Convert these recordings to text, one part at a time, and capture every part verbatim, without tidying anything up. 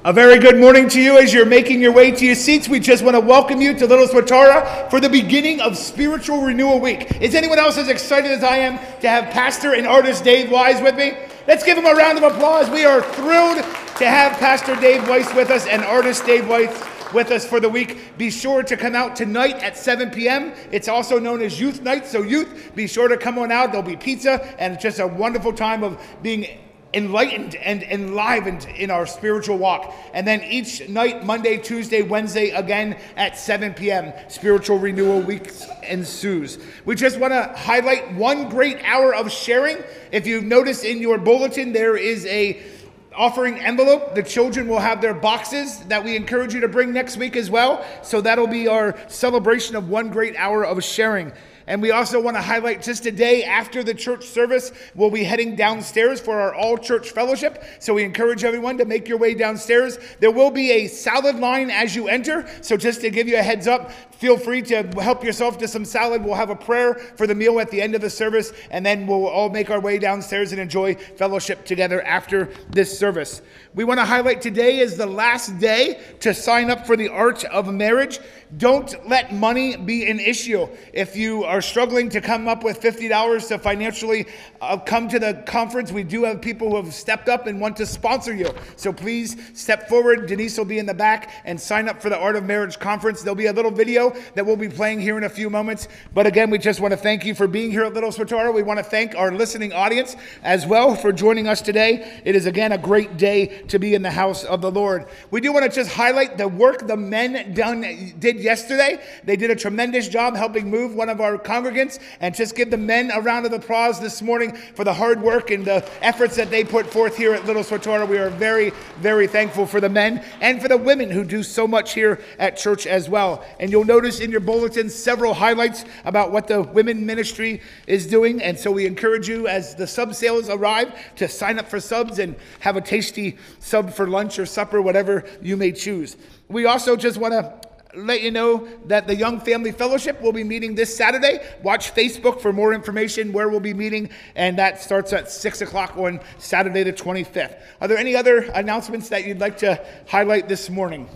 A very good morning to you as you're making your way to your seats. We just want to welcome you to Little Swatara for the beginning of Spiritual Renewal Week. Is anyone else as excited as I am to have Pastor and artist Dave Wise with me? Let's give him a round of applause. We are thrilled to have Pastor Dave Weiss with us and artist Dave Weiss with us for the week. Be sure to come out tonight at seven p.m. It's also known as Youth Night, so youth, be sure to come on out. There'll be pizza, and it's just a wonderful time of being enlightened and enlivened in our spiritual walk. And then each night, Monday, Tuesday, Wednesday, again at seven p.m., Spiritual Renewal Week ensues. We just want to highlight one great hour of sharing. If you've noticed in your bulletin, there is a offering envelope. The children will have their boxes that we encourage you to bring next week as well. So that'll be our celebration of one great hour of sharing. And we also want to highlight just today after the church service, we'll be heading downstairs for our all-church fellowship. So we encourage everyone to make your way downstairs. There will be a salad line as you enter. So just to give you a heads up, feel free to help yourself to some salad. We'll have a prayer for the meal at the end of the service, and then we'll all make our way downstairs and enjoy fellowship together after this service. We want to highlight today is the last day to sign up for the Art of Marriage. Don't let money be an issue. If you are struggling to come up with fifty dollars to financially uh, come to the conference, we do have people who have stepped up and want to sponsor you. So please step forward. Denise will be in the back and sign up for the Art of Marriage Conference. There'll be a little video that we'll be playing here in a few moments. But again, we just want to thank you for being here at Little Swatara. We want to thank our listening audience as well for joining us today. It is again a great day to be in the house of the Lord. We do want to just highlight the work the men done did yesterday. They did a tremendous job helping move one of our congregants, and just give the men a round of applause this morning for the hard work and the efforts that they put forth here at Little Swatara. We are very, very thankful for the men and for the women who do so much here at church as well. And you'll notice in your bulletin several highlights about what the women ministry is doing. And so we encourage you as the sub sales arrive to sign up for subs and have a tasty sub for lunch or supper, whatever you may choose. We also just want to let you know that the Young Family Fellowship will be meeting this Saturday. Watch Facebook for more information where we'll be meeting, and that starts at six o'clock on Saturday the twenty-fifth. Are there any other announcements that you'd like to highlight this morning?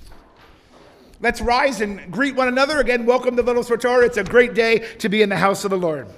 Let's rise and greet one another. Again, welcome to Little Swatara. It's a great day to be in the house of the Lord.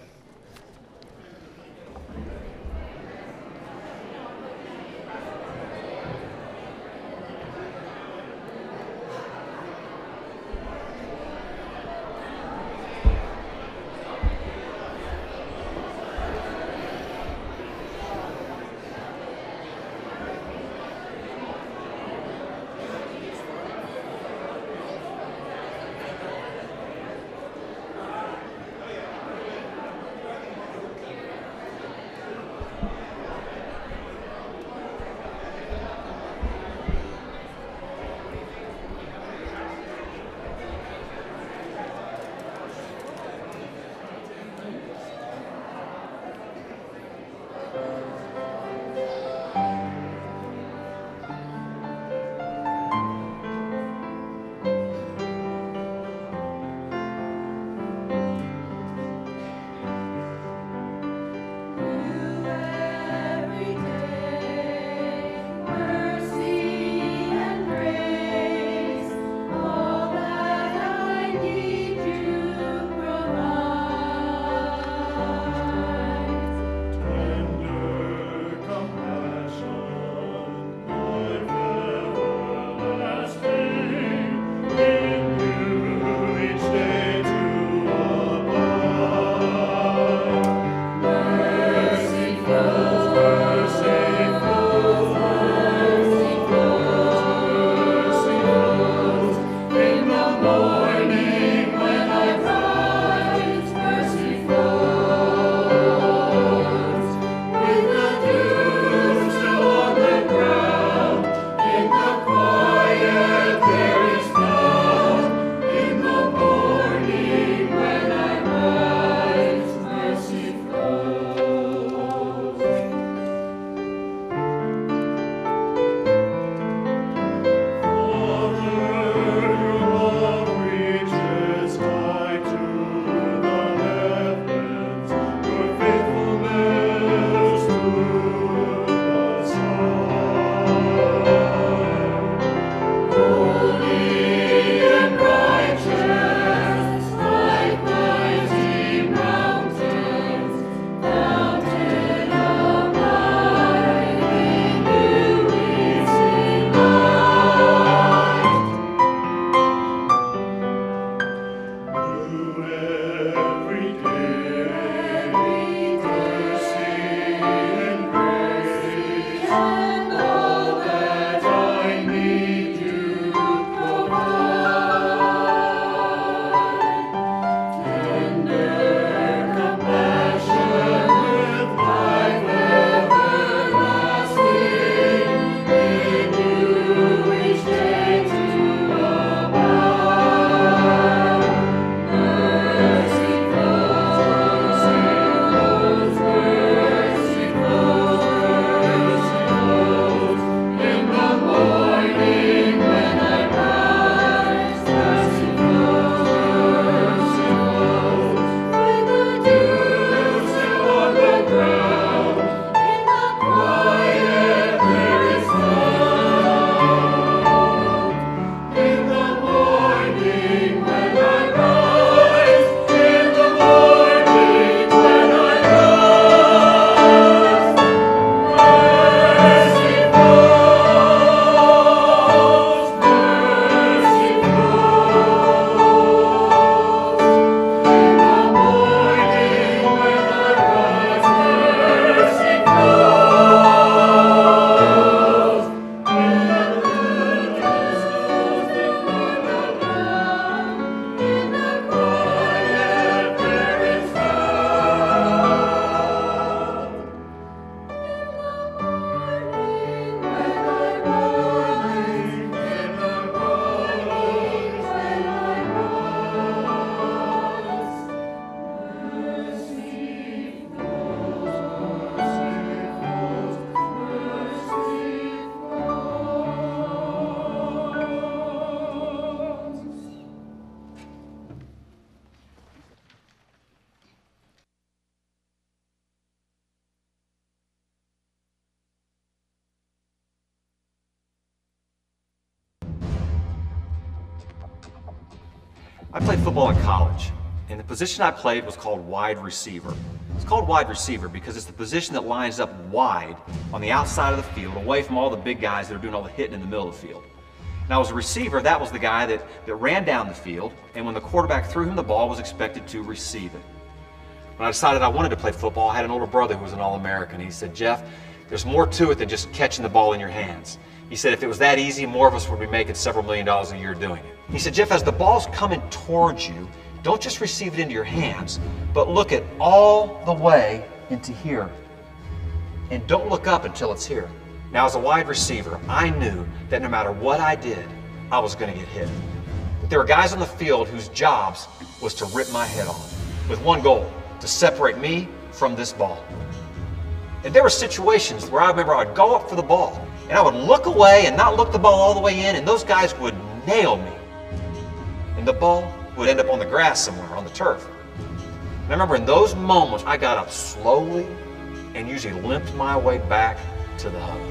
I played football in college, and the position I played was called wide receiver. It's called wide receiver because it's the position that lines up wide on the outside of the field, away from all the big guys that are doing all the hitting in the middle of the field. Now, as a receiver, that was the guy that, that ran down the field, and when the quarterback threw him the ball, was expected to receive it. When I decided I wanted to play football, I had an older brother who was an All-American. He said, Jeff, there's more to it than just catching the ball in your hands. He said, if it was that easy, more of us would be making several million dollars a year doing it. He said, Jeff, as the ball's coming towards you, don't just receive it into your hands, but look it all the way into here. And don't look up until it's here. Now, as a wide receiver, I knew that no matter what I did, I was going to get hit. But there were guys on the field whose jobs was to rip my head off with one goal, to separate me from this ball. And there were situations where I remember I would go up for the ball, and I would look away and not look the ball all the way in, and those guys would nail me. And the ball would end up on the grass somewhere, on the turf. And I remember in those moments, I got up slowly and usually limped my way back to the huddle.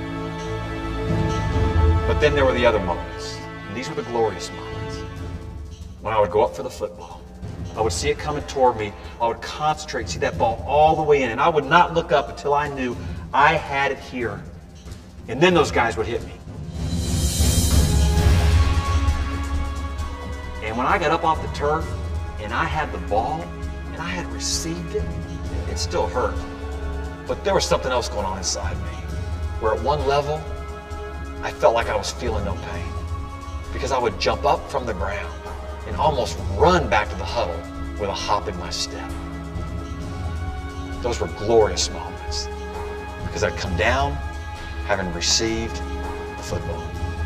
But then there were the other moments, and these were the glorious moments, when I would go up for the football. I would see it coming toward me. I would concentrate, see that ball all the way in, and I would not look up until I knew I had it here. And then those guys would hit me. And when I got up off the turf and I had the ball and I had received it, it still hurt. But there was something else going on inside me, where at one level, I felt like I was feeling no pain, because I would jump up from the ground and almost run back to the huddle with a hop in my step. Those were glorious moments, because I'd come down having received the football.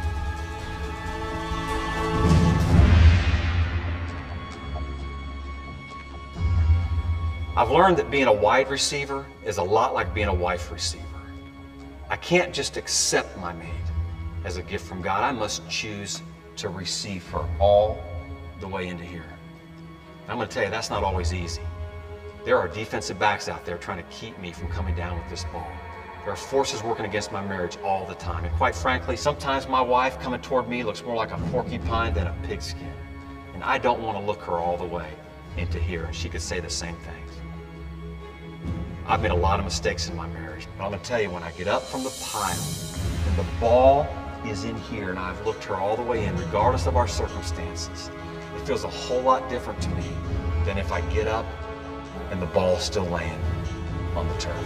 I've learned that being a wide receiver is a lot like being a wife receiver. I can't just accept my mate as a gift from God. I must choose to receive her all the way into here. I'm going to tell you, that's not always easy. There are defensive backs out there trying to keep me from coming down with this ball. There are forces working against my marriage all the time. And quite frankly, sometimes my wife coming toward me looks more like a porcupine than a pigskin. And I don't want to look her all the way into here, and she could say the same things. I've made a lot of mistakes in my marriage, but I'm going to tell you, when I get up from the pile and the ball is in here and I've looked her all the way in, regardless of our circumstances, it feels a whole lot different to me than if I get up and the ball's still laying on the turf.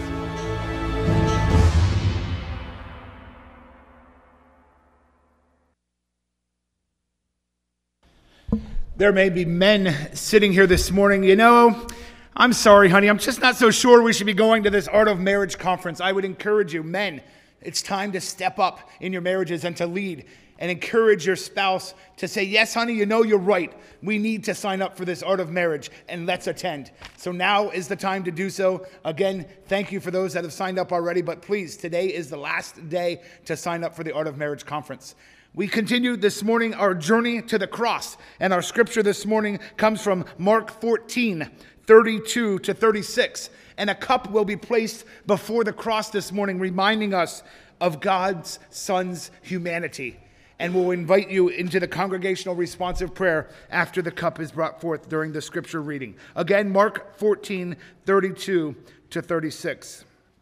There may be men sitting here this morning, you know, I'm sorry, honey, I'm just not so sure we should be going to this Art of Marriage conference. I would encourage you, men, it's time to step up in your marriages and to lead and encourage your spouse to say, yes, honey, you know you're right. We need to sign up for this Art of Marriage, and let's attend. So now is the time to do so. Again, thank you for those that have signed up already, but please, today is the last day to sign up for the Art of Marriage conference. We continue this morning our journey to the cross, and our scripture this morning comes from Mark fourteen, thirty-two to thirty-six. And a cup will be placed before the cross this morning, reminding us of God's Son's humanity. And we'll invite you into the congregational responsive prayer after the cup is brought forth during the scripture reading. Again, Mark fourteen, thirty-two to thirty-six.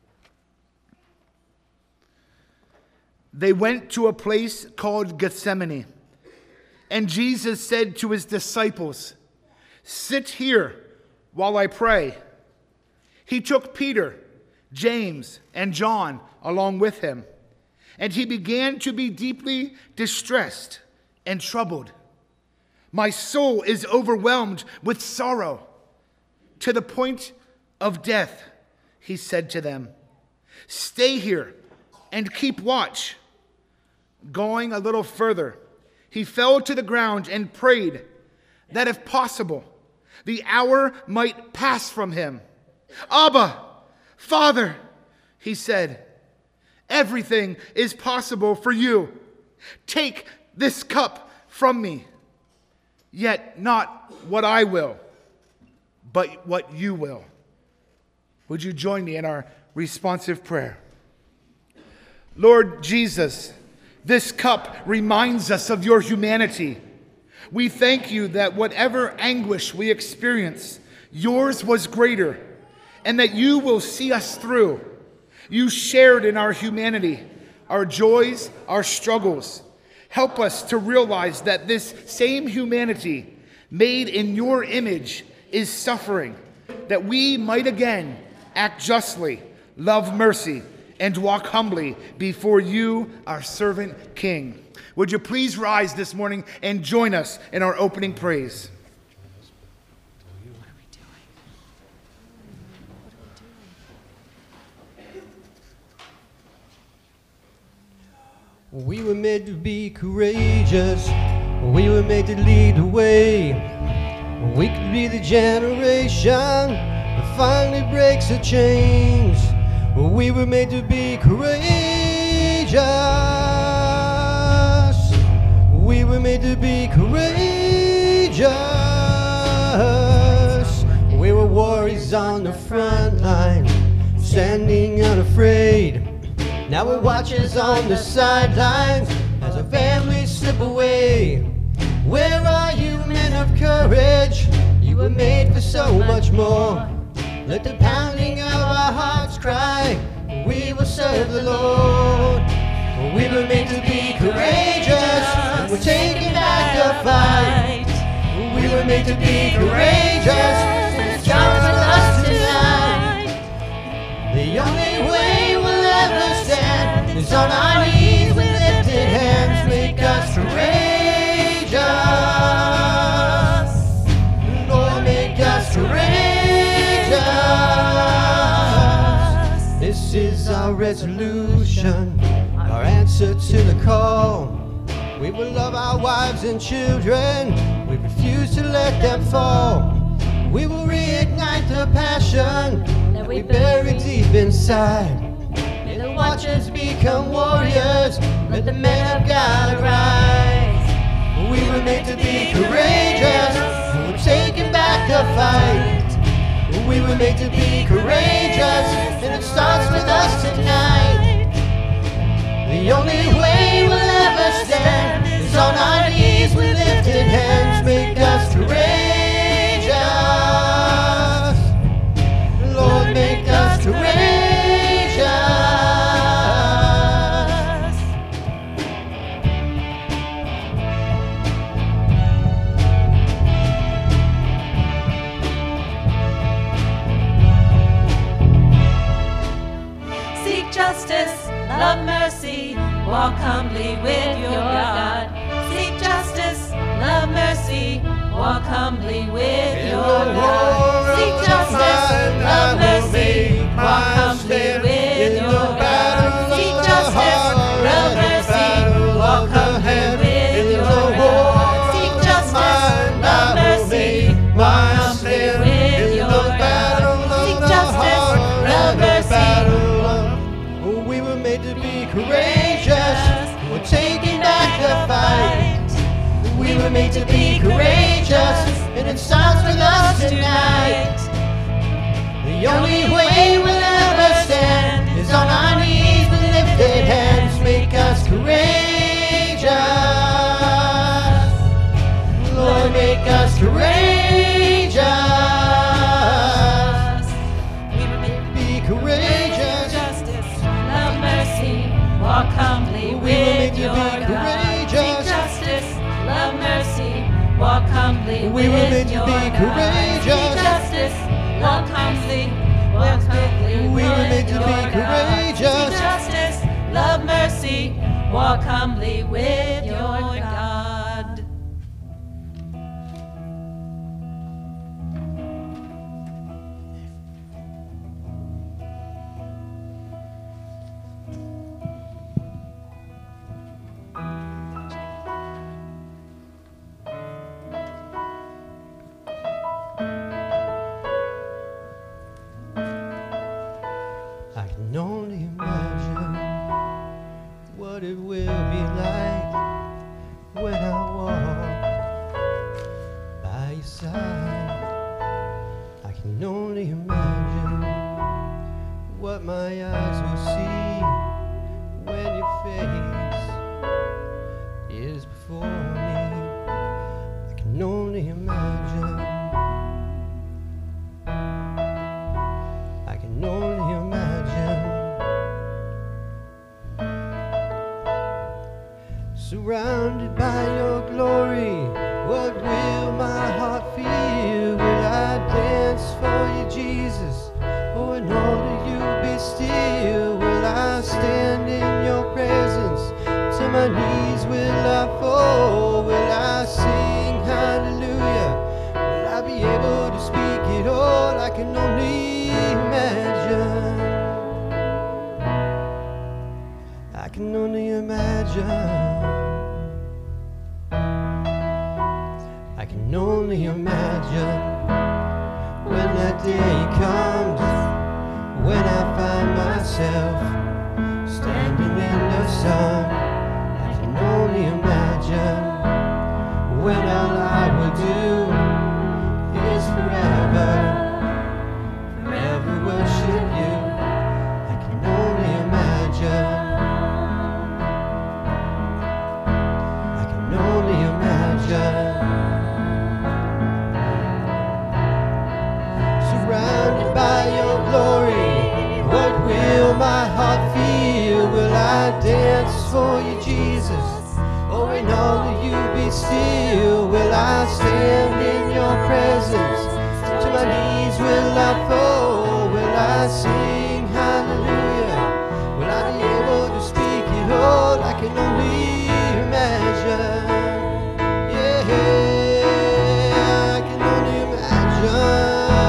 They went to a place called Gethsemane, and Jesus said to his disciples, "Sit here while I pray." He took Peter, James, and John along with him, and he began to be deeply distressed and troubled. "My soul is overwhelmed with sorrow to the point of death," he said to them. "Stay here and keep watch." Going a little further, he fell to the ground and prayed that if possible, the hour might pass from him. "Abba, Father," he said, "everything is possible for you. Take this cup from me. Yet not what I will, but what you will." Would you join me in our responsive prayer? Lord Jesus, this cup reminds us of your humanity. We thank you that whatever anguish we experience, yours was greater, and that you will see us through. You shared in our humanity, our joys, our struggles. Help us to realize that this same humanity, made in your image, is suffering, that we might again act justly, love mercy, and walk humbly before you, our servant King. Would you please rise this morning and join us in our opening praise? We were made to be courageous. We were made to lead the way. We could be the generation that finally breaks the chains. We were made to be courageous. We were made to be courageous. We were warriors on the front line, standing unafraid. Now we're watchers on the sidelines as our families slip away. Where are you, men of courage? You were made for so much more. Let the pounding of our hearts cry, we will serve the Lord. We were made to be courageous, and we're taking back the fight. We were made to be courageous, and it starts with us tonight. The only way we'll ever stand is on our knees with lifted hands. Make us courageous, Lord, make us courageous. This is our resolution, our answer to the call. We will love our wives and children. We refuse to let them fall. We will reignite the passion that we bury deep inside. May the watchers become warriors. Let the men of God arise. We were made to be courageous. We're taking back the fight. We were made to be courageous, and it starts with us tonight. The only way we'll ever stand is on our knees with lifted hands. Make us courageous, Lord, make us courageous. Seek justice, love mercy, walk humbly with your God. Seek justice, love mercy, walk humbly with your God. Seek justice, love mercy, walk humbly with your God. Seek justice, love mercy, walk humbly with your God. Seek justice, love mercy, walk humbly with your God. Seek justice, love mercy. We were made to be courageous. We're taking back the fight. We were made to be courageous, and it starts with us tonight. The only way we'll ever stand is on our knees with lifted hands. Make us courageous, Lord, make us courageous. We were made to Be courageous. justice, love mercy, walk humbly We were with made to your be God. courageous. Seek justice, love mercy, walk humbly We with were made to your be God. courageous. Seek justice, walk humbly, walk humbly We were with made to your be God. courageous. Seek justice, love mercy, walk humbly with your God. I can only imagine what it will be like can only imagine when that day comes, when I find myself standing in the sun. I can only imagine when all I will do is forever, forever worship you. I can only imagine. I can only imagine. Surrounded by your glory, what will my heart feel? Will I dance for you, Jesus? Or in all will you be still? Will I stand in your presence? To my knees will I fall? Will I sing hallelujah? Will I be able to speak it all? I can only imagine. Yeah, I can only imagine.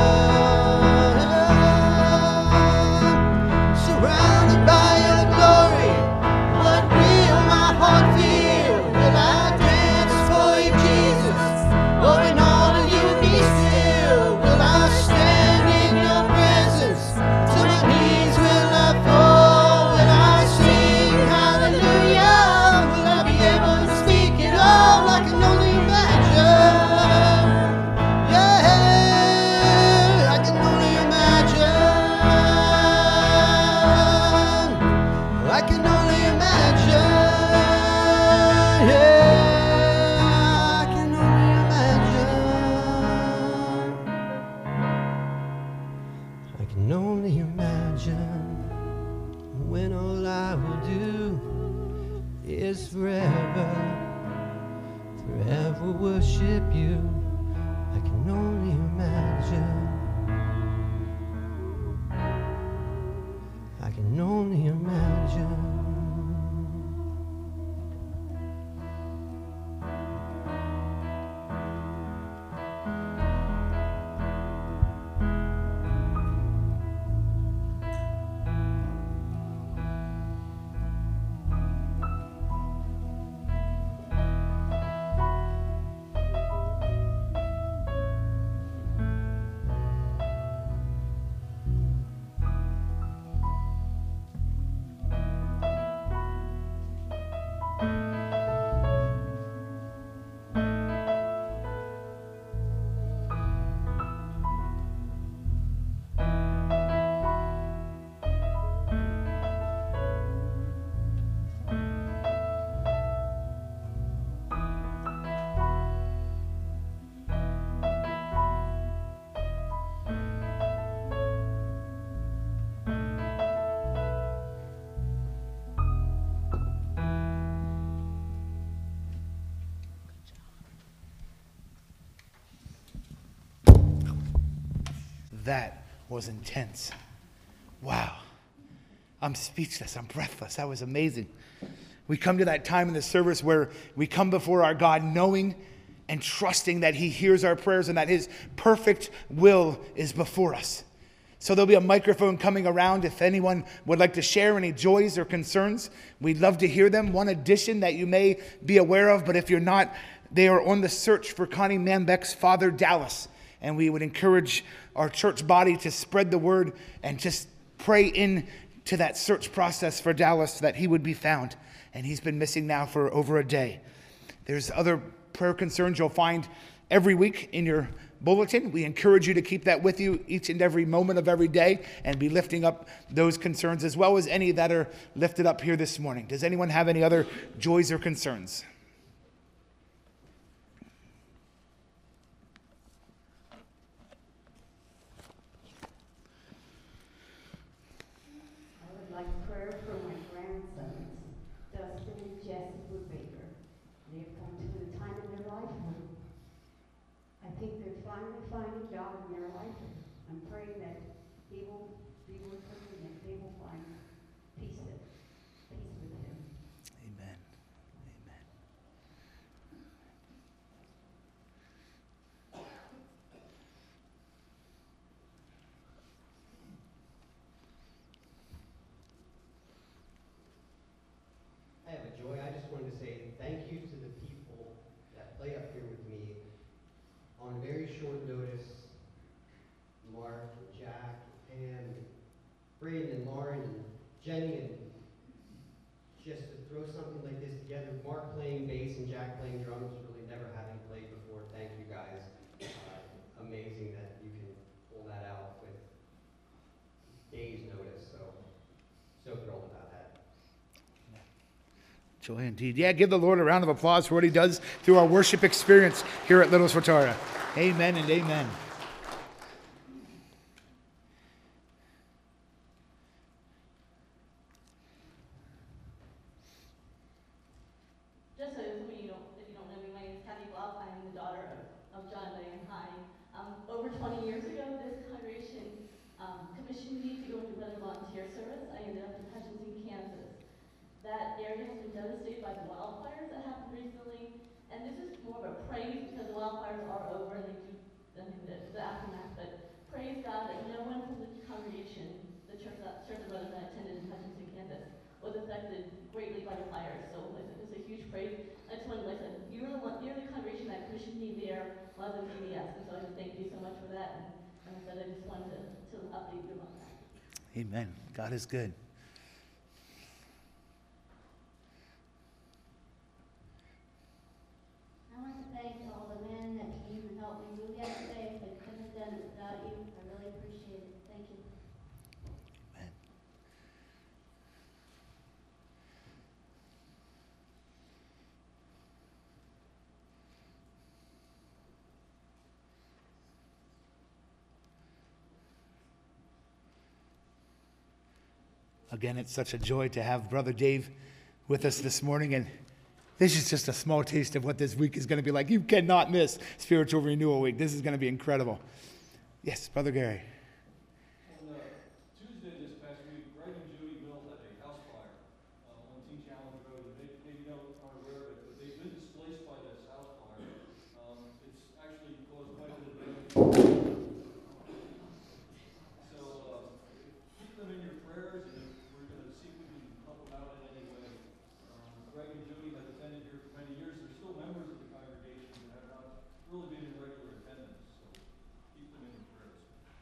Surrounded by your glory, what will my heart feel? Will I dance for you, Jesus? Or in all of you be still? Will I stand in your presence? To my knees will I fall? Will I sing hallelujah? Will I be able to speak it all? I can only imagine. Yeah, I can only imagine. I can only imagine. Yeah, I can only imagine. I can only imagine when all I will do is forever, forever worship you. I can only imagine. I can only imagine. That was intense. Wow. I'm speechless. I'm breathless. That was amazing. We come to that time in the service where we come before our God knowing and trusting that he hears our prayers and that his perfect will is before us. So there'll be a microphone coming around if anyone would like to share any joys or concerns. We'd love to hear them. One addition that you may be aware of, but if you're not, they are on the search for Connie Manbeck's father, Dallas. And we would encourage our church body to spread the word and just pray into that search process for Dallas so that he would be found. And he's been missing now for over a day. There's other prayer concerns you'll find every week in your bulletin. We encourage you to keep that with you each and every moment of every day and be lifting up those concerns as well as any that are lifted up here this morning. Does anyone have any other joys or concerns? Finding God in their life. I'm praying that he will be with them and that they will find peace with, peace with him. Amen. Amen. I have a joy. I just wanted to say thank you to the people that play up here with me. short notice. Mark and Jack and Pam and Braden and Lauren and Jenny, and just to throw something like this together, Mark playing bass and Jack playing drums, really never having played before. Thank you guys. Uh, amazing that you can pull that out with days notice. So, so thrilled about that. Joy indeed. Yeah, give the Lord a round of applause for what he does through our worship experience here at Little Swatara. Amen and amen. Just so some of you don't, if you don't know me, my name is Kathy Bluff. I'm the daughter of, of John and Diane High. Um, over twenty years ago, this congregation um, commissioned me to go into weather volunteer service. I ended up in Hutchinson, Kansas. That area has been devastated by the wildfires that happened recently, and this is more of a praise because the wildfires are over and they do, I mean, the, the aftermath, but praise God that no one from the congregation, the church that, church of brothers that I attended in Hutchinson, Kansas, was affected greatly by the fires. So like, it's a huge praise. I just wanted, like I said, you're the one, you're the congregation that commissioned me there while I was in V B S, and so I just thank you so much for that. And like I said, I just wanted to, to update you on that. Amen. God is good. I want to thank all the men that came and helped me move yesterday. I couldn't have done it without you. I really appreciate it. Thank you. Amen. Again, it's such a joy to have Brother Dave with us this morning, and this is just a small taste of what this week is going to be like. You cannot miss Spiritual Renewal Week. This is going to be incredible. Yes, Brother Gary. On uh, Tuesday this past week, Greg and Judy Bill had a house fire uh, on Teen Challenge Road. And they, they you know, aren't aware of it, but they've been displaced by this house fire. Um, it's actually caused quite a bit of damage. So uh, keep them in your prayers, and we're going to see if we can help them out in any way. Um, Greg and Judy have attended here for many years. They're still members of the congregation and have not really been in regular attendance. So keep them in your prayers.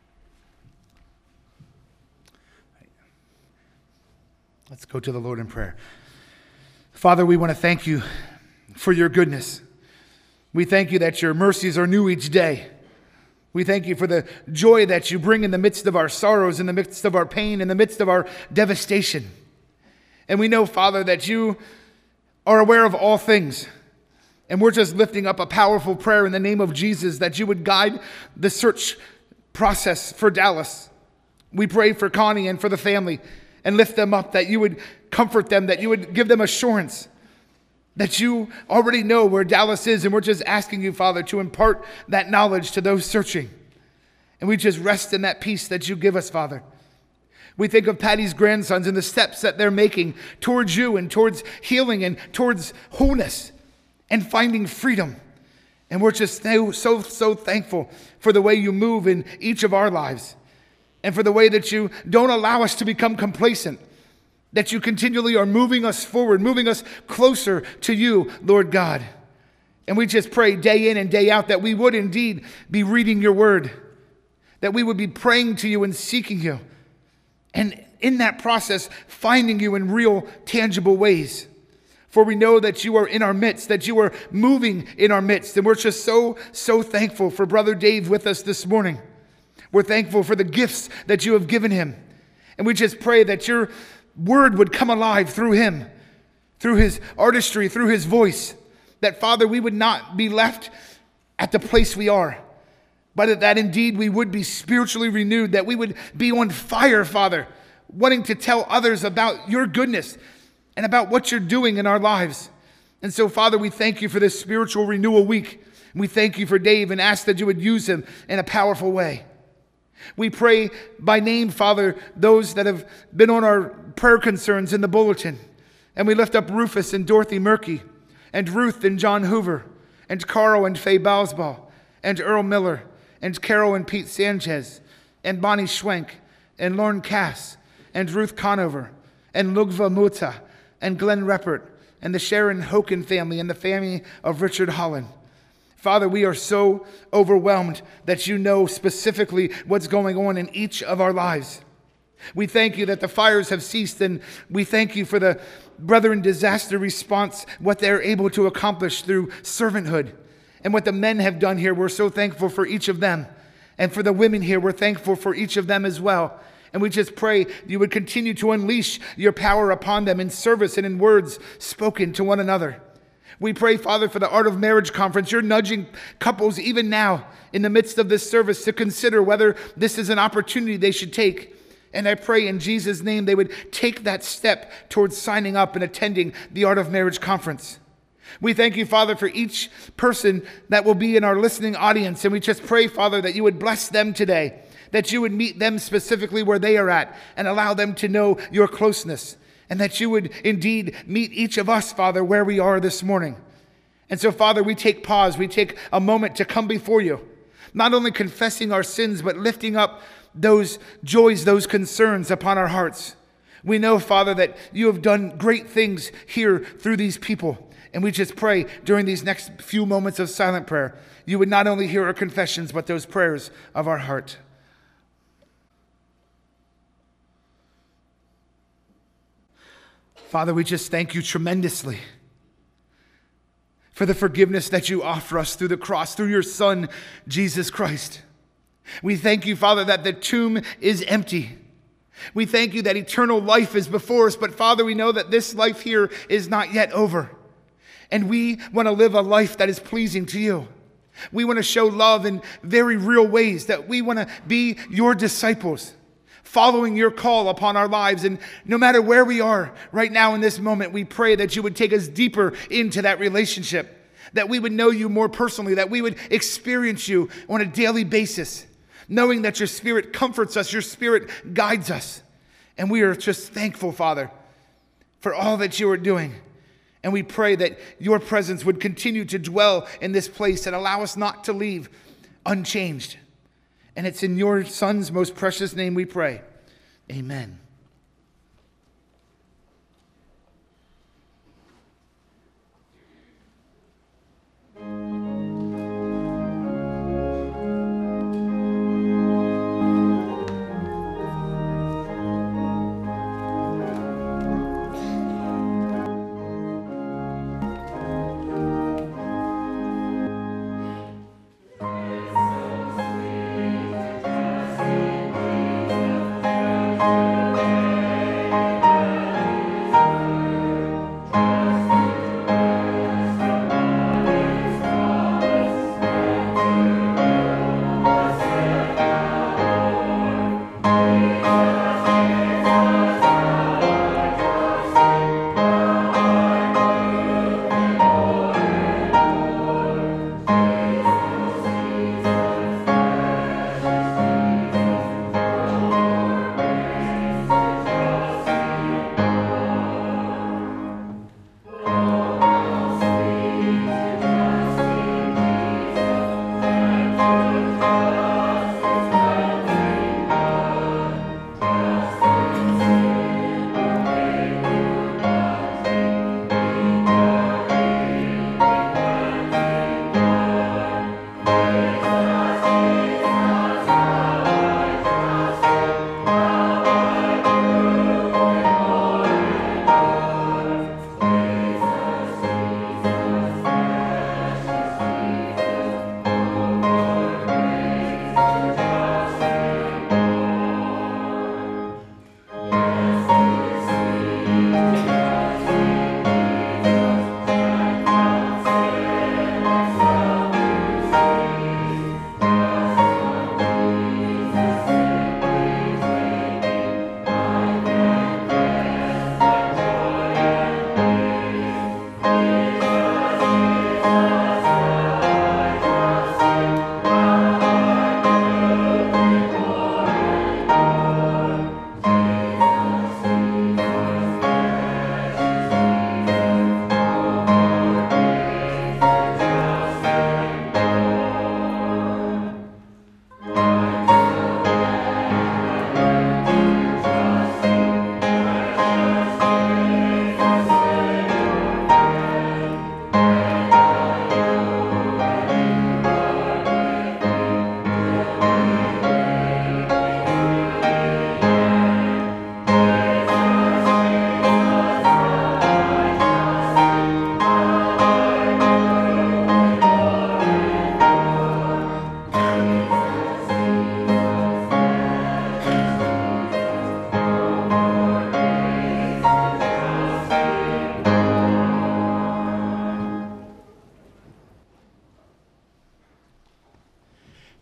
Let's go to the Lord in prayer. Father, we want to thank you for your goodness. We thank you that your mercies are new each day. We thank you for the joy that you bring in the midst of our sorrows, in the midst of our pain, in the midst of our devastation. And we know, Father, that you are aware of all things. And we're just lifting up a powerful prayer in the name of Jesus that you would guide the search process for Dallas. We pray for Connie and for the family and lift them up, that you would comfort them, that you would give them assurance that you already know where Dallas is. And we're just asking you, Father, to impart that knowledge to those searching. And we just rest in that peace that you give us, Father. We think of Patty's grandsons and the steps that they're making towards you and towards healing and towards wholeness and finding freedom. And we're just so, so, so thankful for the way you move in each of our lives and for the way that you don't allow us to become complacent, that you continually are moving us forward, moving us closer to you, Lord God. And we just pray day in and day out that we would indeed be reading your word, that we would be praying to you and seeking you, and in that process, finding you in real, tangible ways. For we know that you are in our midst, that you are moving in our midst. And we're just so, so thankful for Brother Dave with us this morning. We're thankful for the gifts that you have given him. And we just pray that your word would come alive through him, through his artistry, through his voice. That, Father, we would not be left at the place we are, but that indeed we would be spiritually renewed, that we would be on fire, Father, wanting to tell others about your goodness and about what you're doing in our lives. And so, Father, we thank you for this spiritual renewal week. We thank you for Dave and ask that you would use him in a powerful way. We pray by name, Father, those that have been on our prayer concerns in the bulletin. And we lift up Rufus and Dorothy Murky, and Ruth and John Hoover, and Carl and Faye Balsbaugh, and Earl Miller, and Carol and Pete Sanchez, and Bonnie Schwenk, and Lauren Cass, and Ruth Conover, and Lugva Muta, and Glenn Reppert, and the Sharon Hoken family, and the family of Richard Holland. Father, we are so overwhelmed that you know specifically what's going on in each of our lives. We thank you that the fires have ceased, and we thank you for the Brethren disaster response, what they're able to accomplish through servanthood, and what the men have done here. We're so thankful for each of them. And for the women here, we're thankful for each of them as well. And we just pray you would continue to unleash your power upon them in service and in words spoken to one another. We pray, Father, for the Art of Marriage Conference. You're nudging couples even now in the midst of this service to consider whether this is an opportunity they should take. And I pray in Jesus' name they would take that step towards signing up and attending the Art of Marriage Conference. We thank you, Father, for each person that will be in our listening audience. And we just pray, Father, that you would bless them today, that you would meet them specifically where they are at and allow them to know your closeness, and that you would indeed meet each of us, Father, where we are this morning. And so, Father, we take pause. We take a moment to come before you, not only confessing our sins, but lifting up those joys, those concerns upon our hearts. We know, Father, that you have done great things here through these people. And we just pray during these next few moments of silent prayer, you would not only hear our confessions, but those prayers of our heart. Father, we just thank you tremendously for the forgiveness that you offer us through the cross, through your Son, Jesus Christ. We thank you, Father, that the tomb is empty. We thank you that eternal life is before us, but Father, we know that this life here is not yet over. And we want to live a life that is pleasing to you. We want to show love in very real ways, that we want to be your disciples, following your call upon our lives. And no matter where we are right now in this moment, we pray that you would take us deeper into that relationship, that we would know you more personally, that we would experience you on a daily basis, knowing that your Spirit comforts us, your Spirit guides us. And we are just thankful, Father, for all that you are doing. And we pray that your presence would continue to dwell in this place and allow us not to leave unchanged. And it's in your Son's most precious name we pray. Amen. Thank you.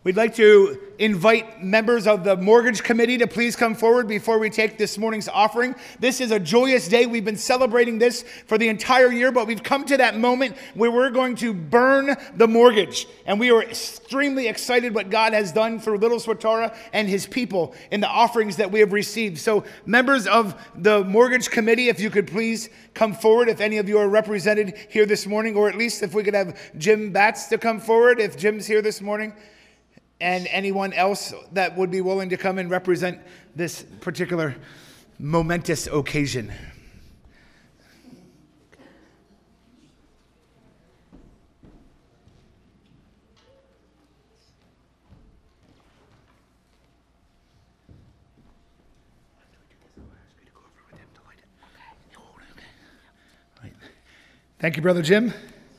We'd like to invite members of the mortgage committee to please come forward before we take this morning's offering. This is a joyous day. We've been celebrating this for the entire year, but we've come to that moment where we're going to burn the mortgage. And we are extremely excited what God has done through Little Swatara and his people in the offerings that we have received. So members of the mortgage committee, if you could please come forward, if any of you are represented here this morning, or at least if we could have Jim Batts to come forward, if Jim's here this morning. And anyone else that would be willing to come and represent this particular momentous occasion. Thank you, Brother Jim.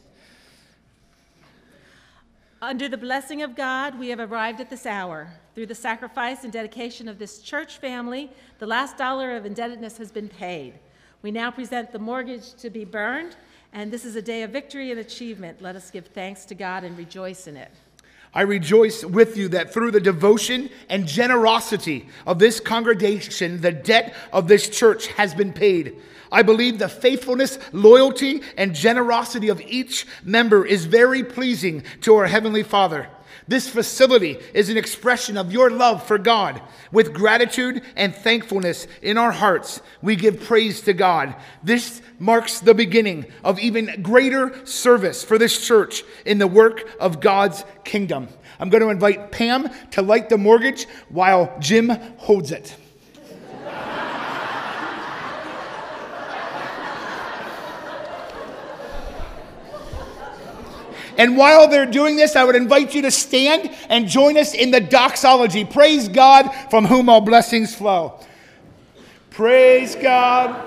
Under the blessing of God, we have arrived at this hour. Through the sacrifice and dedication of this church family, the last dollar of indebtedness has been paid. We now present the mortgage to be burned, and this is a day of victory and achievement. Let us give thanks to God and rejoice in it. I rejoice with you that through the devotion and generosity of this congregation, the debt of this church has been paid. I believe the faithfulness, loyalty, and generosity of each member is very pleasing to our Heavenly Father. This facility is an expression of your love for God. With gratitude and thankfulness in our hearts, we give praise to God. This marks the beginning of even greater service for this church in the work of God's kingdom. I'm going to invite Pam to light the mortgage while Jim holds it. And while they're doing this, I would invite you to stand and join us in the doxology. Praise God, from whom all blessings flow. Praise God.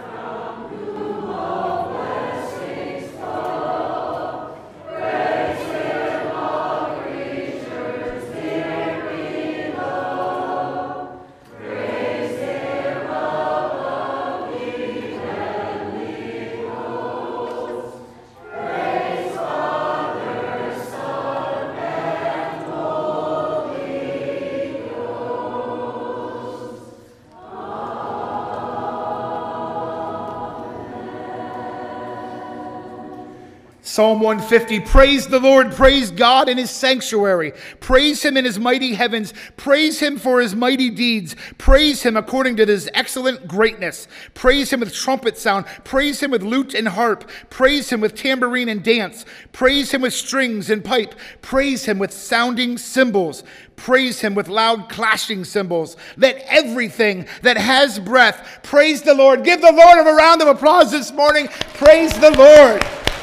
Psalm one fifty, praise the Lord, praise God in his sanctuary. Praise him in his mighty heavens. Praise him for his mighty deeds. Praise him according to his excellent greatness. Praise him with trumpet sound. Praise him with lute and harp. Praise him with tambourine and dance. Praise him with strings and pipe. Praise him with sounding cymbals. Praise him with loud clashing cymbals. Let everything that has breath praise the Lord. Give the Lord a round of applause this morning. Praise the Lord.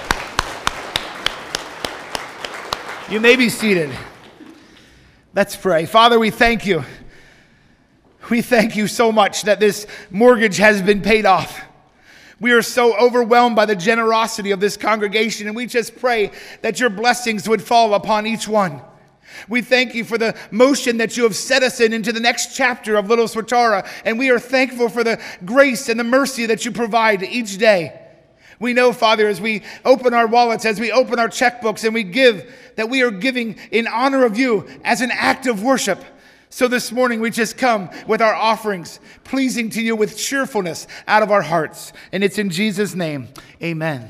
You may be seated. Let's pray. Father, we thank you. We thank you so much that this mortgage has been paid off. We are so overwhelmed by the generosity of this congregation, and we just pray that your blessings would fall upon each one. We thank you for the motion that you have set us in into the next chapter of Little Swatara, and we are thankful for the grace and the mercy that you provide each day. We know, Father, as we open our wallets, as we open our checkbooks, and we give, that we are giving in honor of you as an act of worship. So this morning we just come with our offerings, pleasing to you with cheerfulness out of our hearts. And it's in Jesus' name, amen.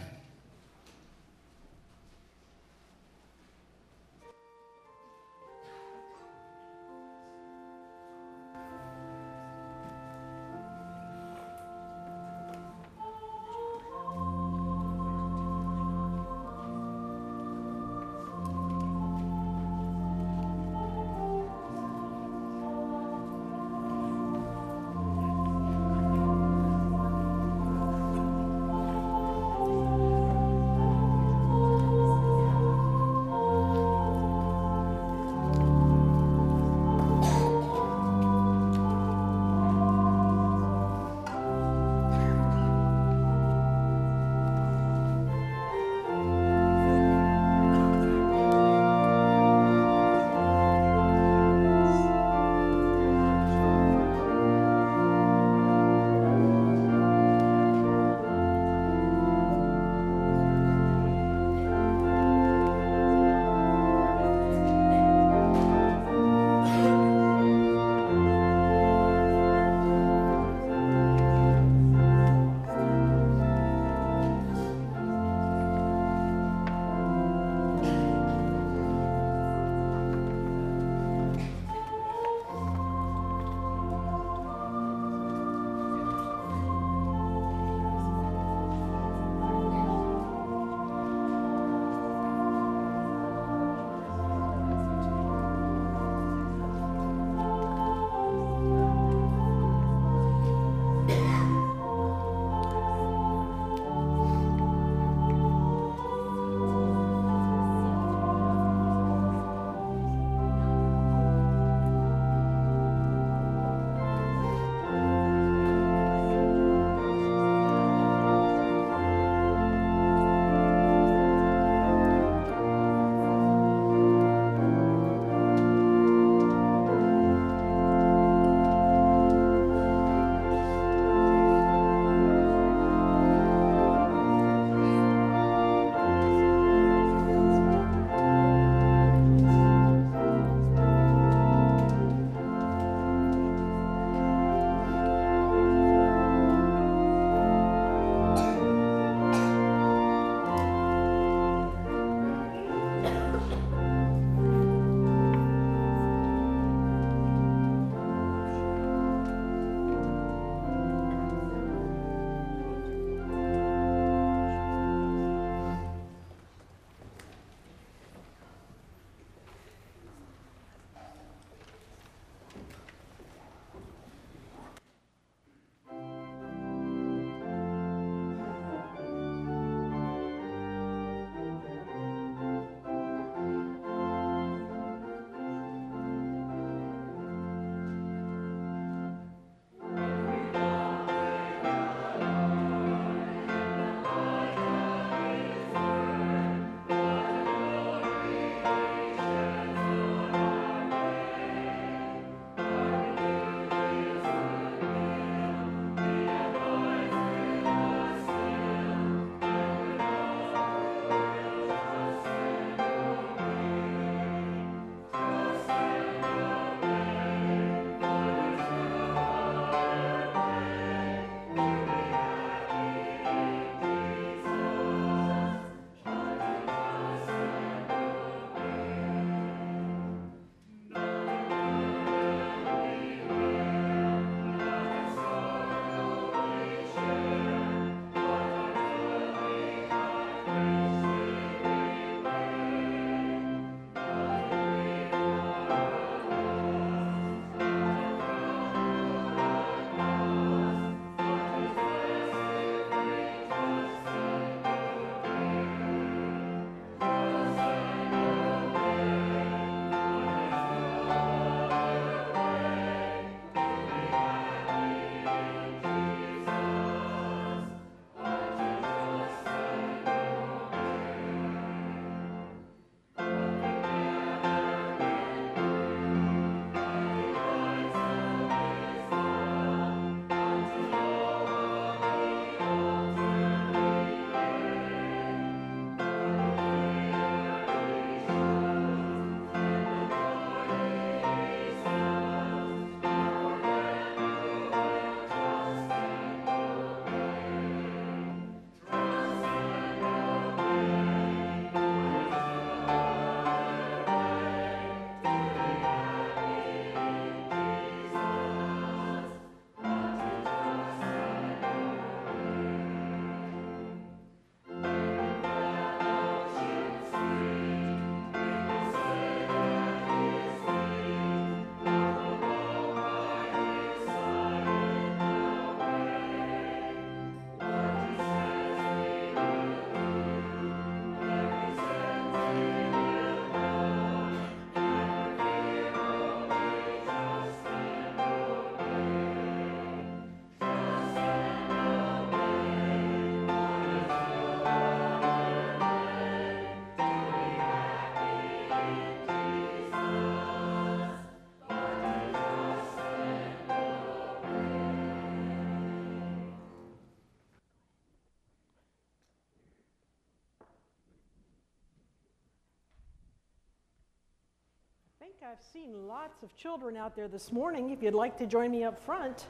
think I've seen lots of children out there this morning. If you'd like to join me up front.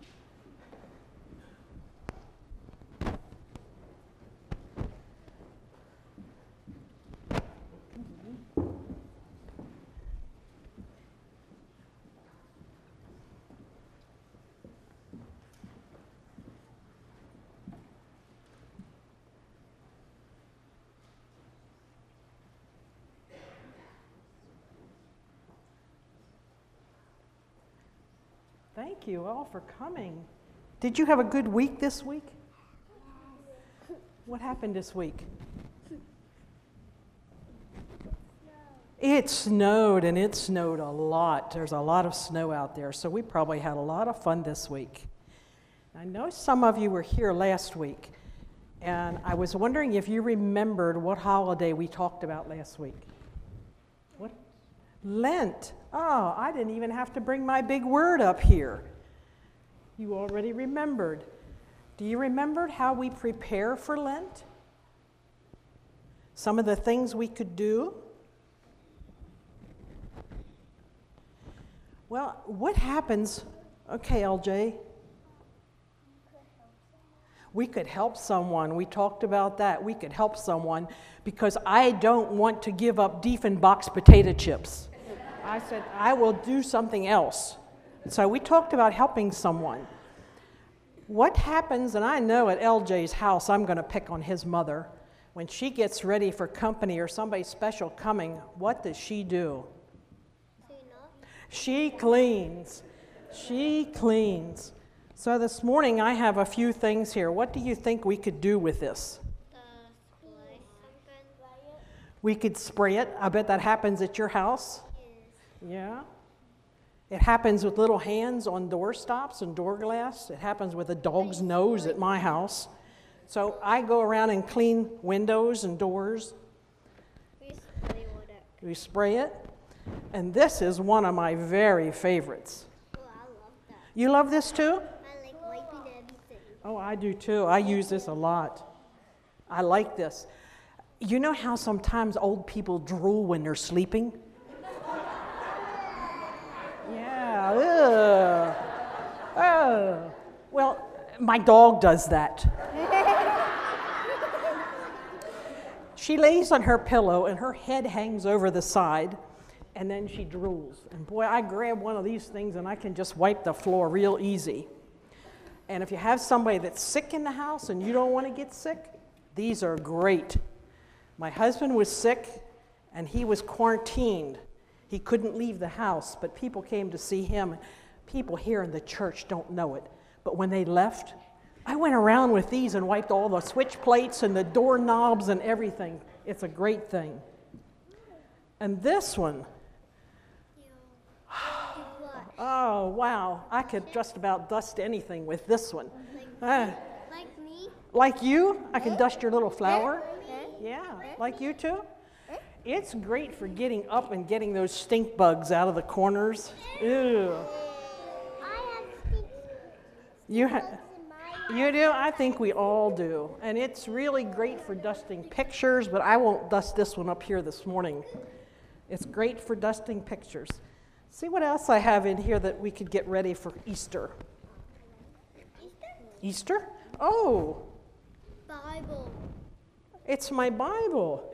Thank you all for coming. Did you have a good week this week? What happened this week? It snowed, and it snowed a lot. There's a lot of snow out there, so we probably had a lot of fun this week. I know some of you were here last week, and I was wondering if you remembered what holiday we talked about last week. What? Lent. Oh, I didn't even have to bring my big word up here. You already remembered. Do you remember how we prepare for Lent? Some of the things we could do? Well, what happens? Okay, L J. We could help someone. We talked about that. We could help someone because I don't want to give up Diefenbach's potato chips. I said, I will do something else. So we talked about helping someone. What happens, and I know at L J's house, I'm going to pick on his mother. When she gets ready for company or somebody special coming, what does she do? She cleans. She cleans. So this morning I have a few things here. What do you think we could do with this? Uh, spray something. We could spray it. I bet that happens at your house. Yeah. It happens with little hands on door stops and door glass. It happens with a dog's nose at my house. So I go around and clean windows and doors. We spray with it. We spray it. And this is one of my very favorites. Oh, I love that. You love this too? I like wiping everything. Oh, I do too. I use this a lot. I like this. You know how sometimes old people drool when they're sleeping? Yeah. Ugh. Oh. Well, my dog does that. She lays on her pillow and her head hangs over the side, and then she drools. And boy, I grab one of these things and I can just wipe the floor real easy. And if you have somebody that's sick in the house and you don't want to get sick, these are great. My husband was sick and he was quarantined. He couldn't leave the house, but people came to see him. People here in the church don't know it, but when they left, I went around with these and wiped all the switch plates and the doorknobs and everything. It's a great thing. And this one, oh wow, I could just about dust anything with this one. Uh, Like me? like you, I can dust your little flower. Yeah, like you too. It's great for getting up and getting those stink bugs out of the corners. Ew. I have stink You ha- bugs in my You do? I think we all do. And it's really great for dusting pictures, but I won't dust this one up here this morning. It's great for dusting pictures. See what else I have in here that we could get ready for Easter. Easter? Easter? Oh, Bible. it's my Bible.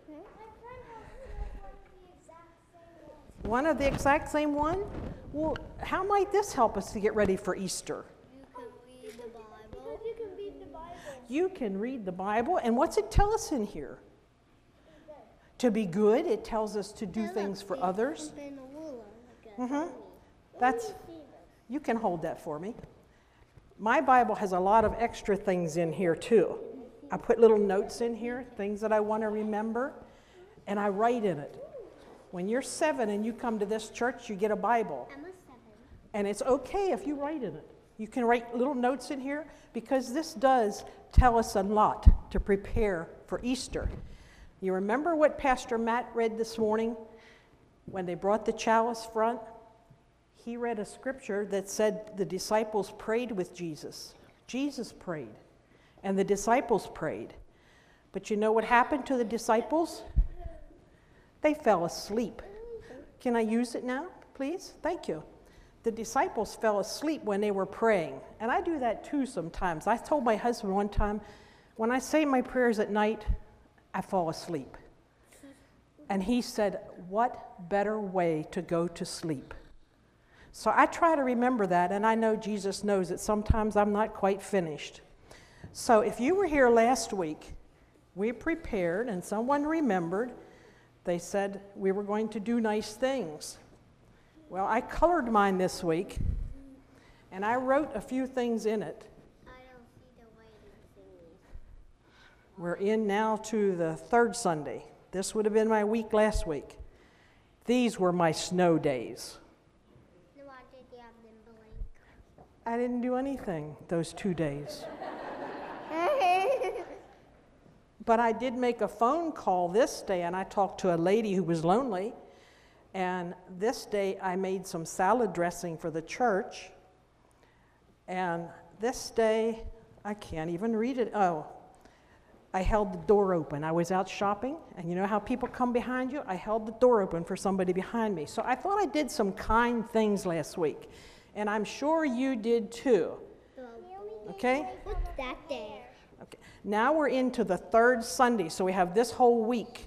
One of the exact same one? Well, how might this help us to get ready for Easter? You can read the Bible. You can read the Bible. You can read the Bible, and what's it tell us in here? To be good, it tells us to do things for others. Mm-hmm. That's, you can hold that for me. My Bible has a lot of extra things in here too. I put little notes in here, things that I want to remember, and I write in it. When you're seven and you come to this church, you get a Bible. I'm a seven. And it's okay if you write in it. You can write little notes in here because this does tell us a lot to prepare for Easter. You remember what Pastor Matt read this morning when they brought the chalice front? He read a scripture that said the disciples prayed with Jesus. Jesus prayed, and the disciples prayed. But you know what happened to the disciples? They fell asleep. Can I use it now, please? Thank you. The disciples fell asleep when they were praying, and I do that too sometimes. I told my husband one time, when I say my prayers at night, I fall asleep. And he said, what better way to go to sleep? So I try to remember that, and I know Jesus knows that sometimes I'm not quite finished. So if you were here last week, we prepared, and someone remembered. They said we were going to do nice things. Well, I colored mine this week, and I wrote a few things in it. I don't see the waiting thingy. We're in now to the third Sunday. This would have been my week last week. These were my snow days. No, I did you have them blank? I didn't do anything those two days. But I did make a phone call this day, and I talked to a lady who was lonely. And this day, I made some salad dressing for the church. And this day, I can't even read it. Oh, I held the door open. I was out shopping, and you know how people come behind you? I held the door open for somebody behind me. So I thought I did some kind things last week, and I'm sure you did too. Okay? What's that there? Okay. Now we're into the third Sunday, so we have this whole week.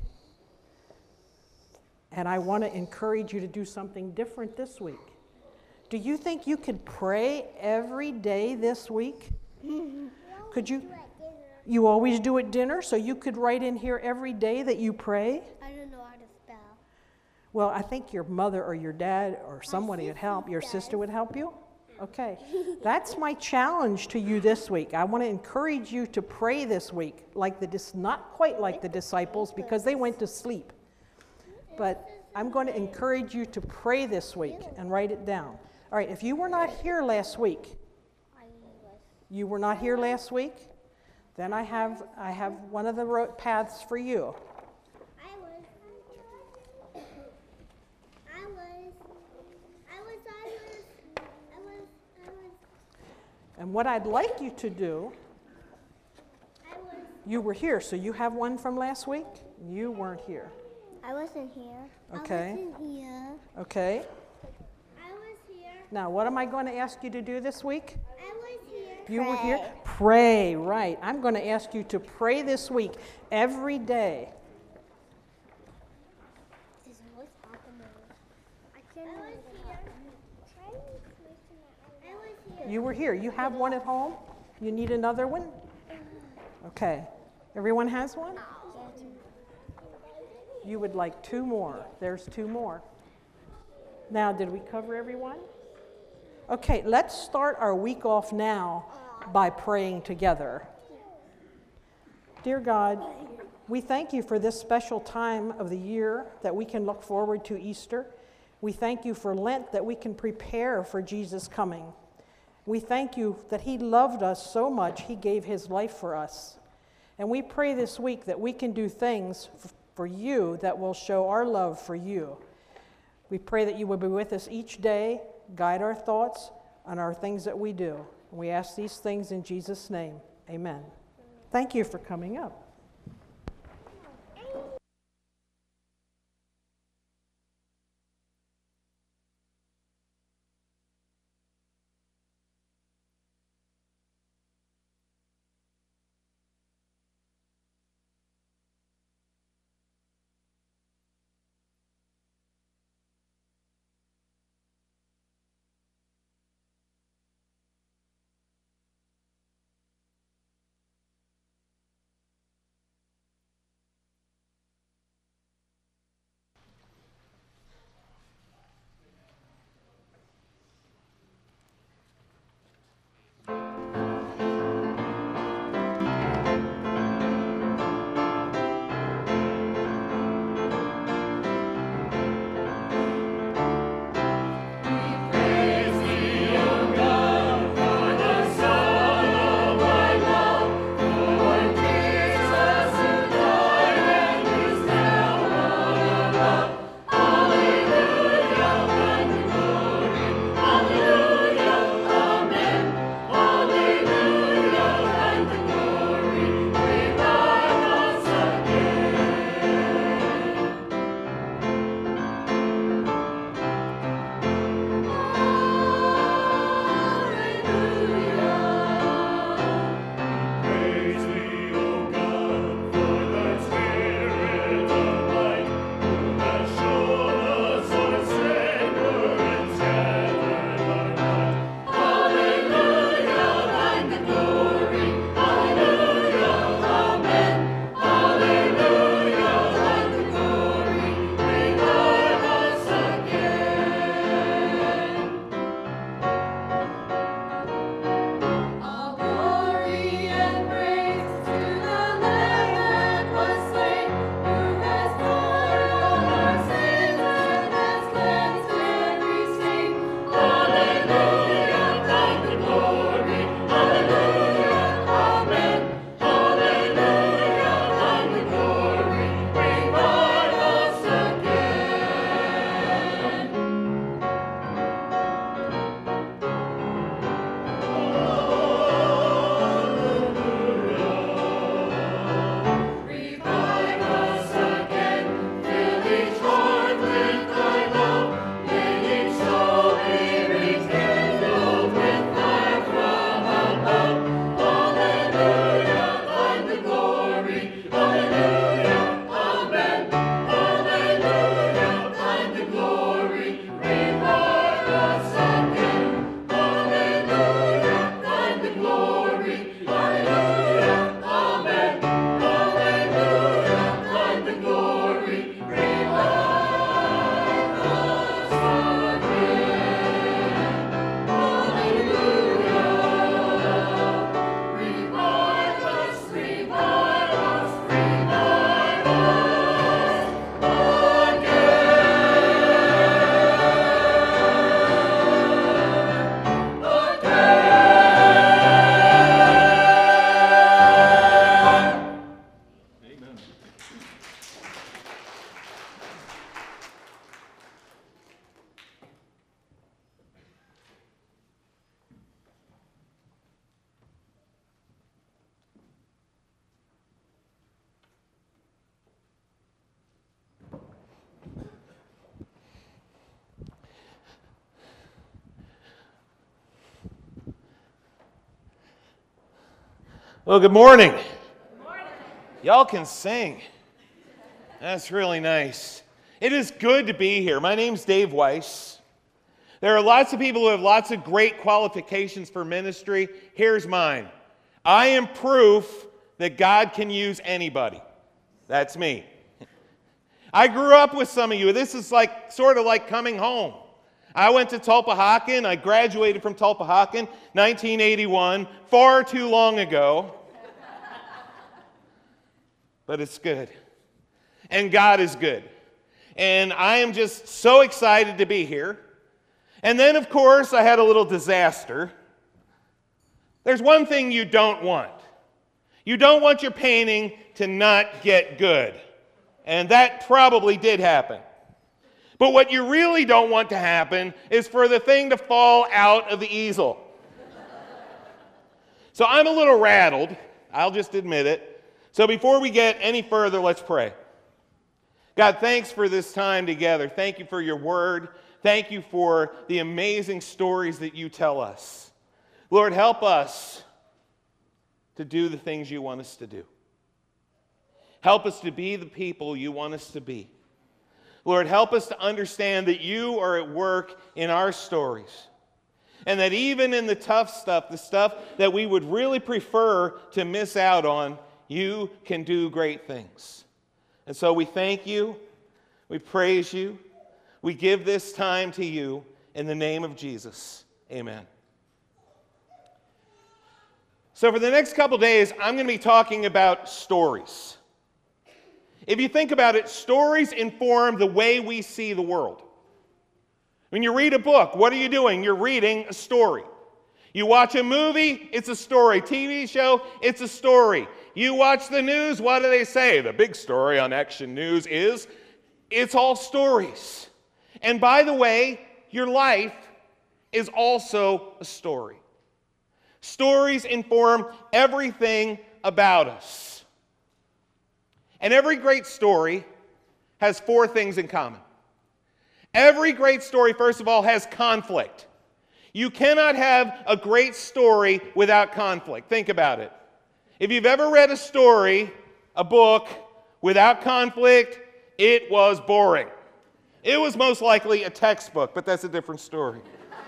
And I want to encourage you to do something different this week. Do you think you could pray every day this week? Could you? You always do at dinner, so you could write in here every day that you pray? I don't know how to spell. Well, I think your mother or your dad or somebody would help. Your does. sister would help you? Okay. That's my challenge to you this week. I want to encourage you to pray this week, like the dis- not quite like the disciples because they went to sleep. But I'm going to encourage you to pray this week and write it down. All right, if you were not here last week, you were not here last week, then I have I have one of the road paths for you. I was. I was. I was. I was. I was. I was. And what I'd like you to do, I was. you were here, so you have one from last week? You weren't here. I wasn't here. Okay. I wasn't here. Okay. I was here. Now, what am I going to ask you to do this week? I was here. You were here? Pray, right. I'm going to ask you to pray this week every day. This is what's happening. I can't. I was here. I was here. You were here. You have one at home? You need another one? Okay. Everyone has one? You would like two more. There's two more. Now, did we cover everyone? Okay, let's start our week off now by praying together. Dear God, we thank you for this special time of the year that we can look forward to Easter. We thank you for Lent, that we can prepare for Jesus' coming. We thank you that he loved us so much, he gave his life for us. And we pray this week that we can do things for you that will show our love for you. We pray that you will be with us each day, guide our thoughts and our things that we do. We ask these things in Jesus' name. Amen. Thank you for coming up. Well, good morning. Good morning. Y'all can sing. That's really nice. It is good to be here. My name's Dave Weiss. There are lots of people who have lots of great qualifications for ministry. Here's mine. I am proof that God can use anybody. That's me. I grew up with some of you. This is like sort of like coming home. I went to Tulpehocken. I graduated from Tulpehocken, nineteen eighty-one, far too long ago. But it's good. And God is good. And I am just so excited to be here. And then, of course, I had a little disaster. There's one thing you don't want. You don't want your painting to not get good. And that probably did happen. But what you really don't want to happen is for the thing to fall out of the easel. So I'm a little rattled. I'll just admit it. So before we get any further, let's pray. God, thanks for this time together. Thank you for your word. Thank you for the amazing stories that you tell us. Lord, help us to do the things you want us to do. Help us to be the people you want us to be. Lord, help us to understand that you are at work in our stories. And that even in the tough stuff, the stuff that we would really prefer to miss out on, you can do great things. And so we thank you. We praise you. We give this time to you in the name of Jesus. Amen. So for the next couple days, I'm going to be talking about stories. If you think about it, stories inform the way we see the world. When you read a book, what are you doing? You're reading a story. You watch a movie, it's a story. T V show, it's a story. You watch the news, what do they say? The big story on Action News is, it's all stories. And by the way, your life is also a story. Stories inform everything about us. And every great story has four things in common. Every great story, first of all, has conflict. You cannot have a great story without conflict. Think about it. If you've ever read a story, a book, without conflict, it was boring. It was most likely a textbook, but that's a different story.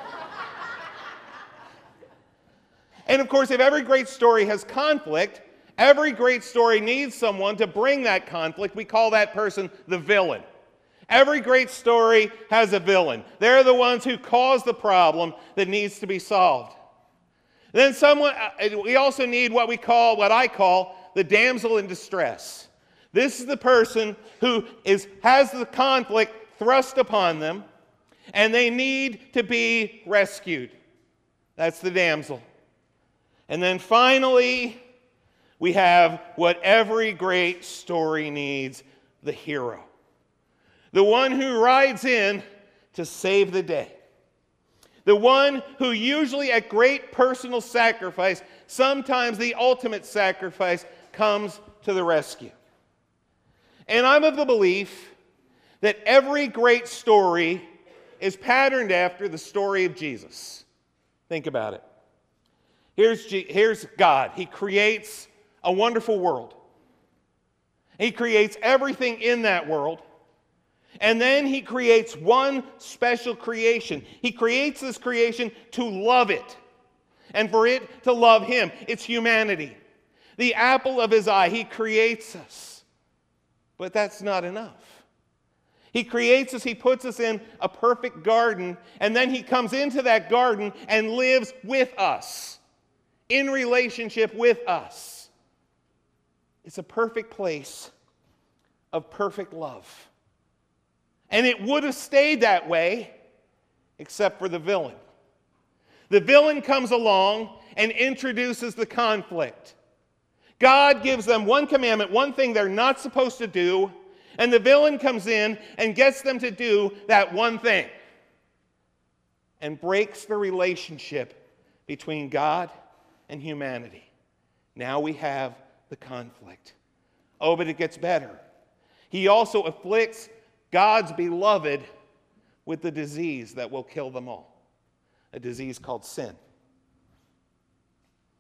And of course, if every great story has conflict, every great story needs someone to bring that conflict. We call that person the villain. Every great story has a villain. They're the ones who cause the problem that needs to be solved. Then someone, we also need what we call, what I call, the damsel in distress. This is the person who is, has the conflict thrust upon them, and they need to be rescued. That's the damsel. And then finally, we have what every great story needs, the hero. The one who rides in to save the day. The one who usually at great personal sacrifice, sometimes the ultimate sacrifice, comes to the rescue. And I'm of the belief that every great story is patterned after the story of Jesus. Think about it. Here's, G- here's God. He creates a wonderful world. He creates everything in that world. And then he creates one special creation. He creates this creation to love it and for it to love him. It's humanity. The apple of his eye. He creates us. But that's not enough. He creates us. He puts us in a perfect garden. And then he comes into that garden and lives with us. In relationship with us. It's a perfect place of perfect love. And it would have stayed that way, except for the villain. The villain comes along and introduces the conflict. God gives them one commandment, one thing they're not supposed to do, and the villain comes in and gets them to do that one thing and breaks the relationship between God and humanity. Now we have the conflict. Oh, but it gets better. He also afflicts God's beloved with the disease that will kill them all. A disease called sin.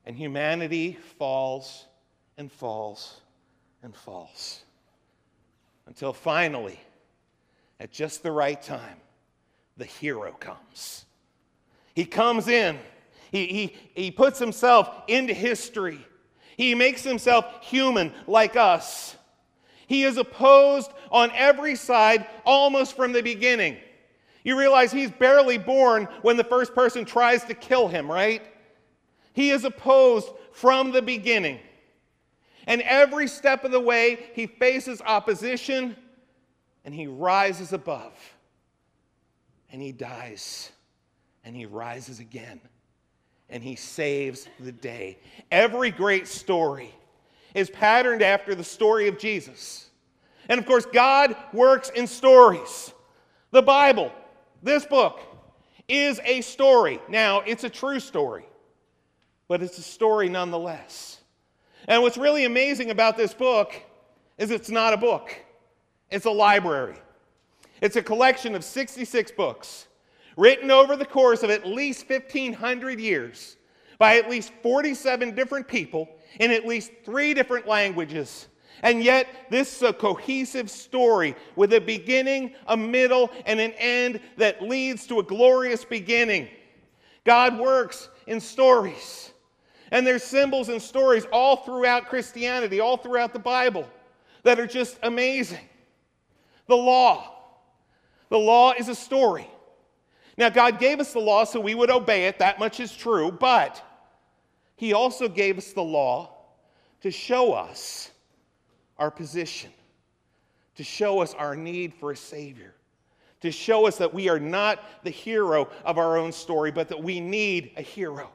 And humanity falls and falls and falls. Until finally, at just the right time, the hero comes. He comes in. He, he, he puts himself into history. He makes himself human like us. He is opposed on every side almost from the beginning. You realize he's barely born when the first person tries to kill him, right? He is opposed from the beginning. And every step of the way, he faces opposition, and he rises above. And he dies, and he rises again, and he saves the day. Every great story is patterned after the story of Jesus. And of course, God works in stories. The Bible, this book, is a story. Now, it's a true story, but it's a story nonetheless. And what's really amazing about this book is it's not a book. It's a library. It's a collection of sixty-six books written over the course of at least fifteen hundred years by at least forty-seven different people in at least three different languages. And yet, this is a cohesive story with a beginning, a middle, and an end that leads to a glorious beginning. God works in stories. And there's symbols and stories all throughout Christianity, all throughout the Bible, that are just amazing. The law. The law is a story. Now, God gave us the law so we would obey it. That much is true. But he also gave us the law to show us our position, to show us our need for a Savior, to show us that we are not the hero of our own story, but that we need a hero.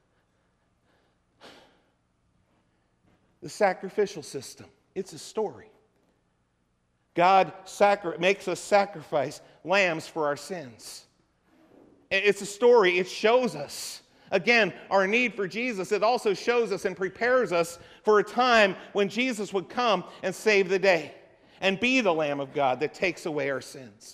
The sacrificial system, it's a story. God sacri- makes us sacrifice lambs for our sins. It's a story. It shows us, again, our need for Jesus. It also shows us and prepares us for a time when Jesus would come and save the day and be the Lamb of God that takes away our sins.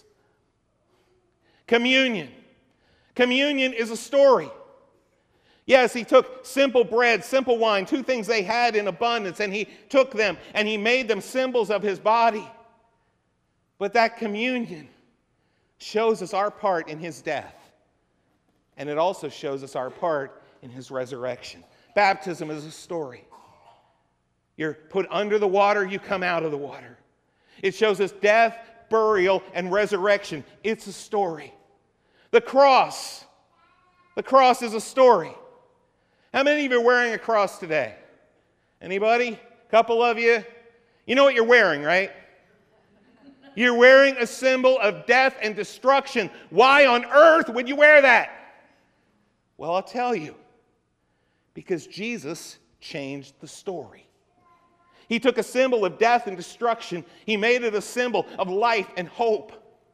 Communion. Communion is a story. Yes, he took simple bread, simple wine, two things they had in abundance, and he took them and he made them symbols of his body. But that communion shows us our part in his death. And it also shows us our part in his resurrection. Baptism is a story. You're put under the water, you come out of the water. It shows us death, burial, and resurrection. It's a story. The cross. The cross is a story. How many of you are wearing a cross today? Anybody? A couple of you? You know what you're wearing, right? You're wearing a symbol of death and destruction. Why on earth would you wear that? Well, I'll tell you. Because Jesus changed the story. He took a symbol of death and destruction. He made it a symbol of life and hope.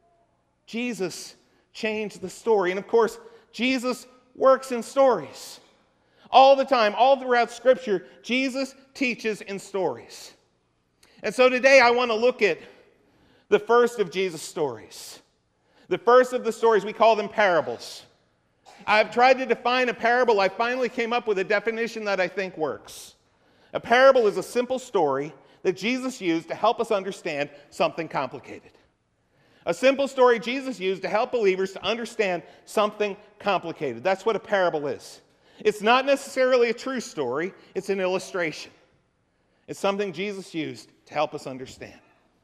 Jesus changed the story. And of course, Jesus works in stories. All the time, all throughout Scripture, Jesus teaches in stories. And so today I want to look at the first of Jesus' stories. The first of the stories, we call them parables. I've tried to define a parable. I finally came up with a definition that I think works. A parable is a simple story that Jesus used to help us understand something complicated. A simple story Jesus used to help believers to understand something complicated. That's what a parable is. It's not necessarily a true story. It's an illustration. It's something Jesus used to help us understand.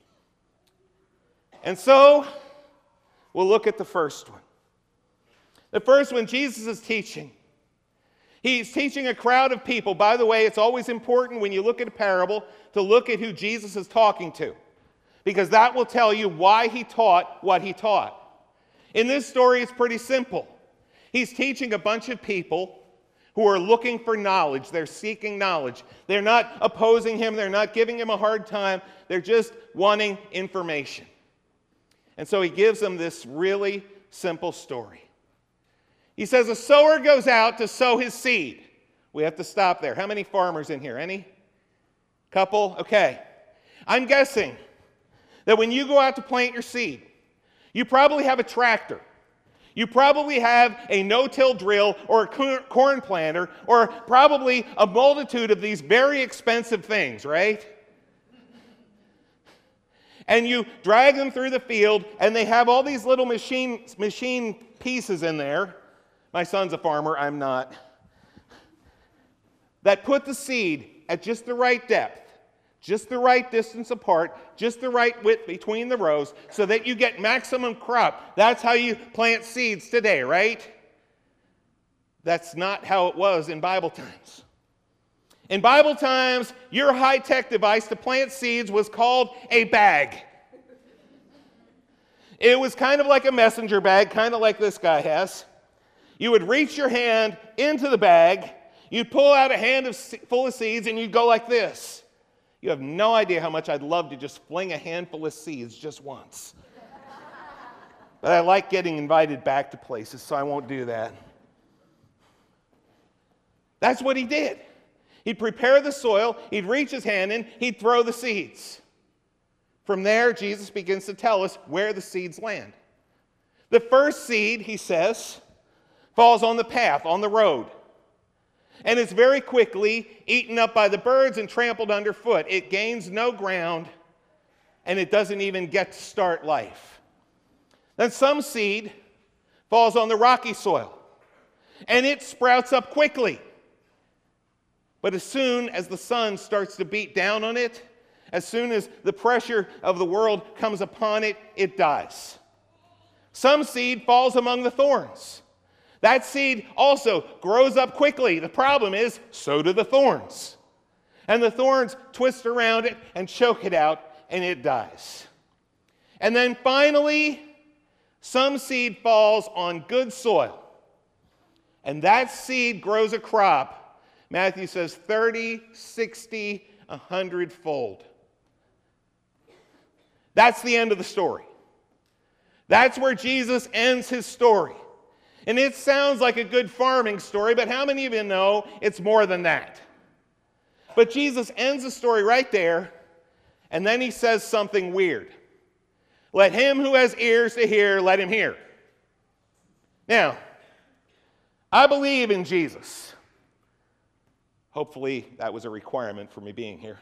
And so, we'll look at the first one. The first one, Jesus is teaching. He's teaching a crowd of people. By the way, it's always important when you look at a parable to look at who Jesus is talking to, because that will tell you why he taught what he taught. In this story, it's pretty simple. He's teaching a bunch of people who are looking for knowledge. They're seeking knowledge. They're not opposing him. They're not giving him a hard time. They're just wanting information. And so he gives them this really simple story. He says, a sower goes out to sow his seed. We have to stop there. How many farmers in here? Any? Couple? Okay. I'm guessing that when you go out to plant your seed, you probably have a tractor. You probably have a no-till drill or a corn planter or probably a multitude of these very expensive things, right? And you drag them through the field, and they have all these little machine, machine pieces in there. My son's a farmer, I'm not. That put the seed at just the right depth, just the right distance apart, just the right width between the rows, so that you get maximum crop. That's how you plant seeds today, right? That's not how it was in Bible times. In Bible times, your high-tech device to plant seeds was called a bag. It was kind of like a messenger bag, kind of like this guy has. You would reach your hand into the bag, you'd pull out a hand of, full of seeds, and you'd go like this. You have no idea how much I'd love to just fling a handful of seeds just once. But I like getting invited back to places, so I won't do that. That's what he did. He'd prepare the soil, he'd reach his hand in, he'd throw the seeds. From there, Jesus begins to tell us where the seeds land. The first seed, he says, falls on the path, on the road. And it's very quickly eaten up by the birds and trampled underfoot. It gains no ground, and it doesn't even get to start life. Then some seed falls on the rocky soil, and it sprouts up quickly. But as soon as the sun starts to beat down on it, as soon as the pressure of the world comes upon it, it dies. Some seed falls among the thorns. That seed also grows up quickly. The problem is, so do the thorns. And the thorns twist around it and choke it out, and it dies. And then finally, some seed falls on good soil. And that seed grows a crop. Matthew says thirty, sixty, a hundred fold. That's the end of the story. That's where Jesus ends his story. And it sounds like a good farming story, but how many of you know it's more than that? But Jesus ends the story right there, and then he says something weird. Let him who has ears to hear, let him hear. Now, I believe in Jesus. Hopefully that was a requirement for me being here.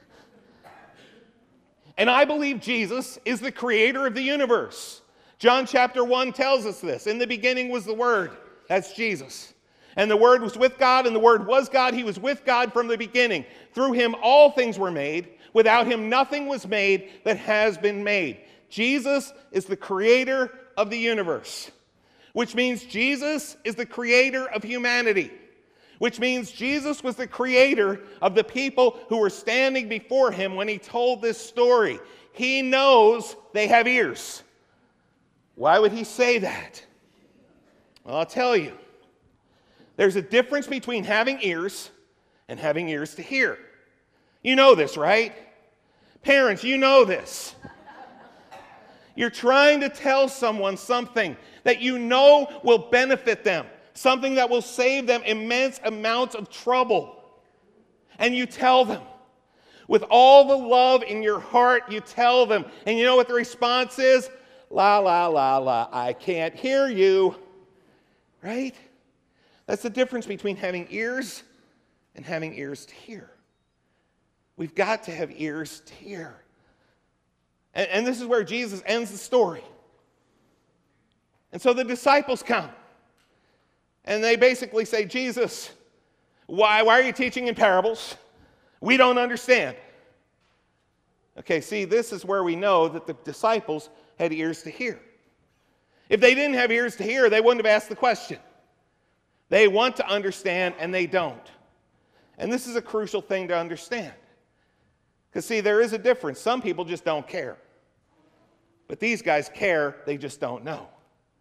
And I believe Jesus is the creator of the universe. John chapter one tells us this. In the beginning was the Word. That's Jesus. And the Word was with God, and the Word was God. He was with God from the beginning. Through him all things were made. Without him nothing was made that has been made. Jesus is the creator of the universe, which means Jesus is the creator of humanity, which means Jesus was the creator of the people who were standing before him when he told this story. He knows they have ears. Why would he say that? Well, I'll tell you. There's a difference between having ears and having ears to hear. You know this, right? Parents, you know this. You're trying to tell someone something that you know will benefit them, something that will save them immense amounts of trouble. And you tell them. With all the love in your heart, you tell them. And you know what the response is? La, la, la, la, I can't hear you. Right? That's the difference between having ears and having ears to hear. We've got to have ears to hear. And, and this is where Jesus ends the story. And so the disciples come. And they basically say, Jesus, why, why are you teaching in parables? We don't understand. Okay, see, this is where we know that the disciples had ears to hear. If they didn't have ears to hear, they wouldn't have asked the question. They want to understand, and they don't. And this is a crucial thing to understand. Because, see, there is a difference. Some people just don't care. But these guys care, they just don't know.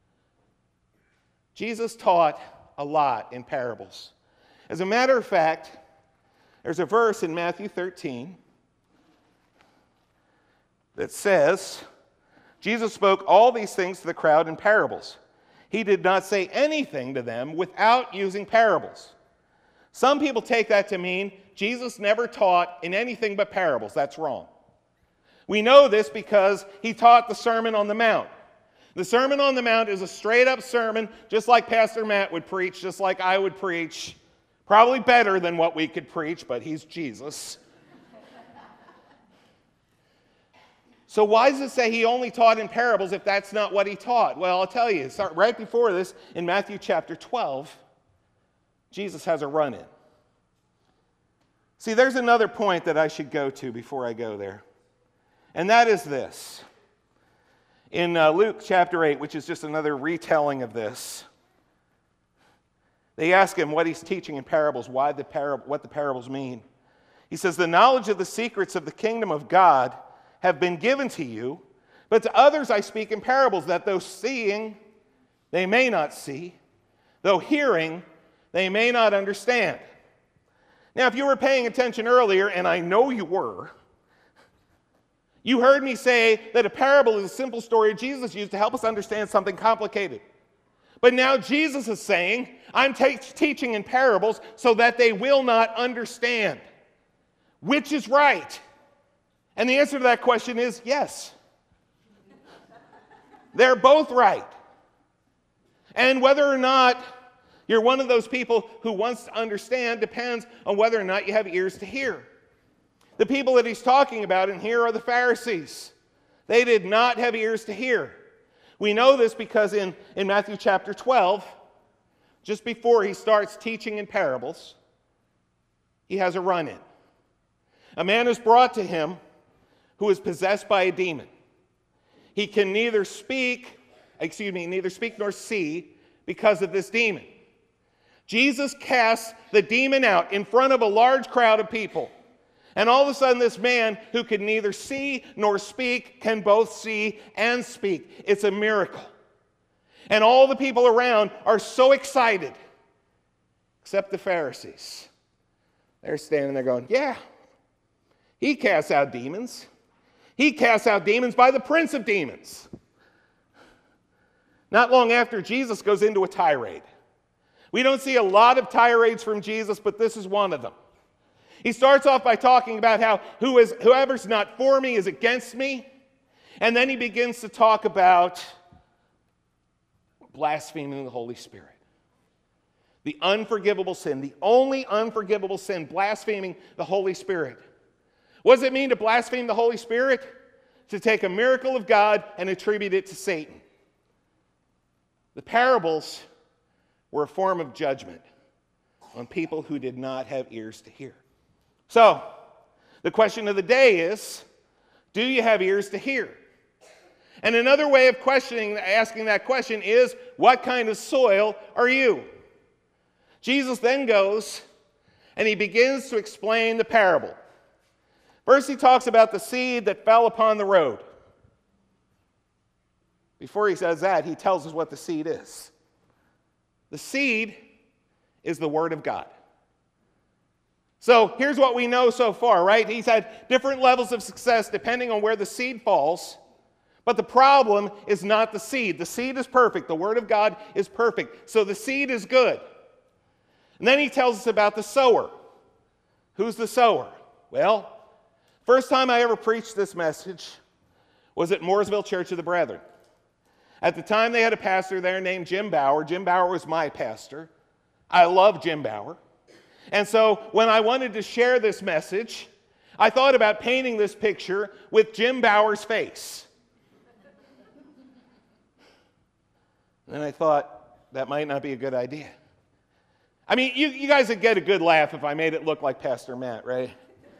Jesus taught a lot in parables. As a matter of fact, there's a verse in Matthew thirteen that says, Jesus spoke all these things to the crowd in parables. He did not say anything to them without using parables. Some people take that to mean Jesus never taught in anything but parables. That's wrong. We know this because he taught the Sermon on the Mount. The Sermon on the Mount is a straight-up sermon, just like Pastor Matt would preach, just like I would preach. Probably better than what we could preach, but he's Jesus. So why does it say he only taught in parables if that's not what he taught? Well, I'll tell you, start right before this, in Matthew chapter twelve, Jesus has a run-in. See, there's another point that I should go to before I go there, and that is this. In uh, Luke chapter eight, which is just another retelling of this, they ask him what he's teaching in parables, why the parab- what the parables mean. He says, the knowledge of the secrets of the kingdom of God have been given to you, but to others I speak in parables, that though seeing, they may not see, though hearing, they may not understand. Now, if you were paying attention earlier, and I know you were, you heard me say that a parable is a simple story Jesus used to help us understand something complicated. But now Jesus is saying, I'm te- teaching in parables so that they will not understand. Which is right? And the answer to that question is yes. They're both right. And whether or not you're one of those people who wants to understand depends on whether or not you have ears to hear. The people that he's talking about in here are the Pharisees. They did not have ears to hear. We know this because in, in Matthew chapter twelve, just before he starts teaching in parables, he has a run-in. A man is brought to him who is possessed by a demon. He can neither speak, excuse me, neither speak nor see because of this demon. Jesus casts the demon out in front of a large crowd of people. And all of a sudden, this man who can neither see nor speak can both see and speak. It's a miracle. And all the people around are so excited, except the Pharisees. They're standing there going, yeah, he casts out demons. He casts out demons by the prince of demons. Not long after, Jesus goes into a tirade. We don't see a lot of tirades from Jesus, but this is one of them. He starts off by talking about how who is, whoever's not for me is against me. And then he begins to talk about blaspheming the Holy Spirit. The unforgivable sin, the only unforgivable sin, blaspheming the Holy Spirit. What does it mean to blaspheme the Holy Spirit? To take a miracle of God and attribute it to Satan. The parables were a form of judgment on people who did not have ears to hear. So, the question of the day is, do you have ears to hear? And another way of questioning, asking that question is, what kind of soil are you? Jesus then goes and he begins to explain the parable. First, he talks about the seed that fell upon the road. Before he says that, he tells us what the seed is. The seed is the Word of God. So here's what we know so far, right? He's had different levels of success depending on where the seed falls. But the problem is not the seed. The seed is perfect. The Word of God is perfect. So the seed is good. And then he tells us about the sower. Who's the sower? Well, first time I ever preached this message was at Mooresville Church of the Brethren. At the time, they had a pastor there named Jim Bauer. Jim Bauer was my pastor. I love Jim Bauer. And so when I wanted to share this message, I thought about painting this picture with Jim Bauer's face. And I thought that might not be a good idea. I mean, you, you guys would get a good laugh if I made it look like Pastor Matt, right?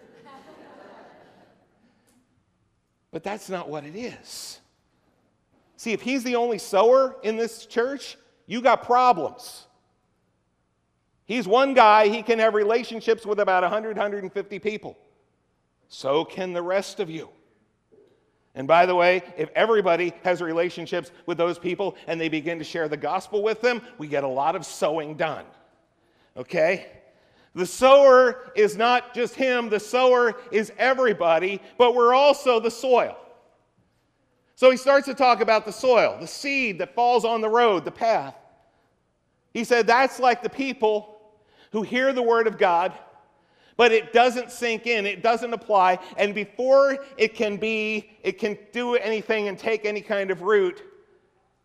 But that's not what it is. See, if he's the only sower in this church, you got problems. He's one guy, he can have relationships with about one hundred, one hundred fifty people. So can the rest of you. And by the way, if everybody has relationships with those people and they begin to share the gospel with them, we get a lot of sowing done. Okay? The sower is not just him, the sower is everybody, but we're also the soil. So he starts to talk about the soil, the seed that falls on the road, the path. He said that's like the people who hear the word of God, but it doesn't sink in, it doesn't apply, and before it can be, it can do anything and take any kind of root,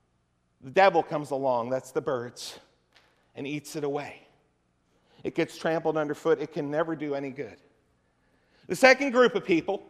the devil comes along, that's the birds, and eats it away. It gets trampled underfoot. It can never do any good. The second group of people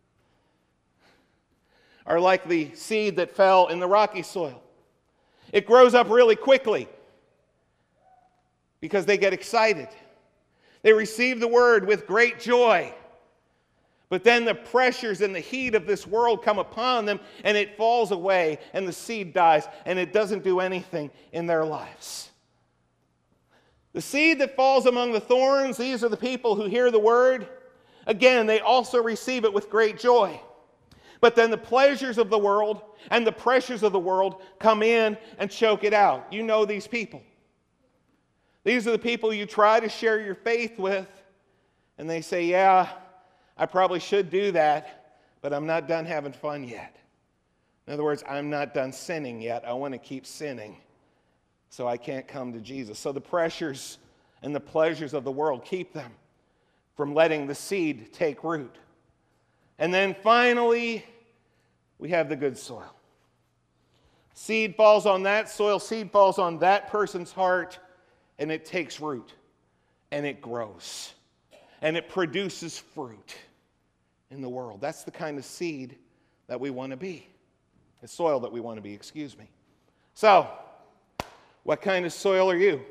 are like the seed that fell in the rocky soil. It grows up really quickly because they get excited. They receive the word with great joy. But then the pressures and the heat of this world come upon them, and it falls away, and the seed dies, and it doesn't do anything in their lives. The seed that falls among the thorns, these are the people who hear the word. Again, they also receive it with great joy. But then the pleasures of the world and the pressures of the world come in and choke it out. You know these people. These are the people you try to share your faith with, and they say, yeah, I probably should do that, but I'm not done having fun yet. In other words, I'm not done sinning yet. I want to keep sinning, so I can't come to Jesus. So the pressures and the pleasures of the world keep them from letting the seed take root. And then finally, we have the good soil. Seed falls on that soil, seed falls on that person's heart, and it takes root, and it grows, and it produces fruit in the world. That's the kind of seed that we want to be, the soil that we want to be, excuse me. So, what kind of soil are you?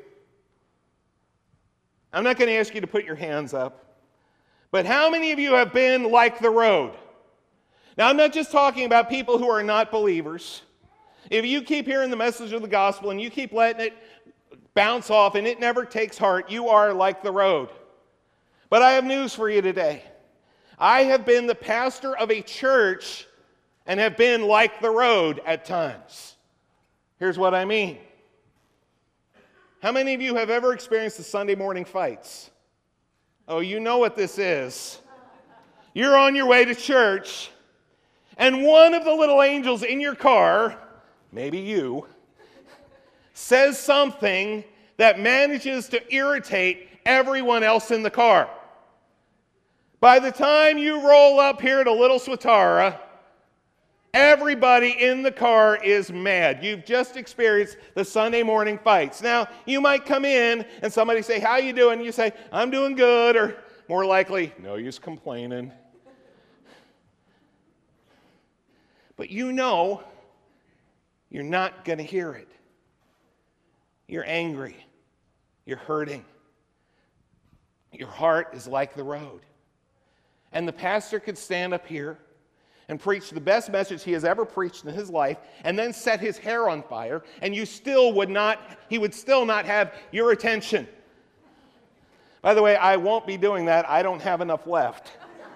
I'm not going to ask you to put your hands up, but how many of you have been like the road? Now, I'm not just talking about people who are not believers. If you keep hearing the message of the gospel and you keep letting it bounce off and it never takes heart, you are like the road. But I have news for you today. I have been the pastor of a church and have been like the road at times. Here's what I mean. How many of you have ever experienced the Sunday morning fights? Oh, you know what this is. You're on your way to church, and one of the little angels in your car, maybe you, says something that manages to irritate everyone else in the car. By the time you roll up here to Little Swatara, everybody in the car is mad. You've just experienced the Sunday morning fights. Now, you might come in and somebody say, how you doing? And you say, I'm doing good, or more likely, no use complaining. But you know you're not going to hear it. You're angry. You're hurting. Your heart is like the road. And the pastor could stand up here and preach the best message he has ever preached in his life, and then set his hair on fire, and you still would not, he would still not have your attention. By the way, I won't be doing that. I don't have enough left.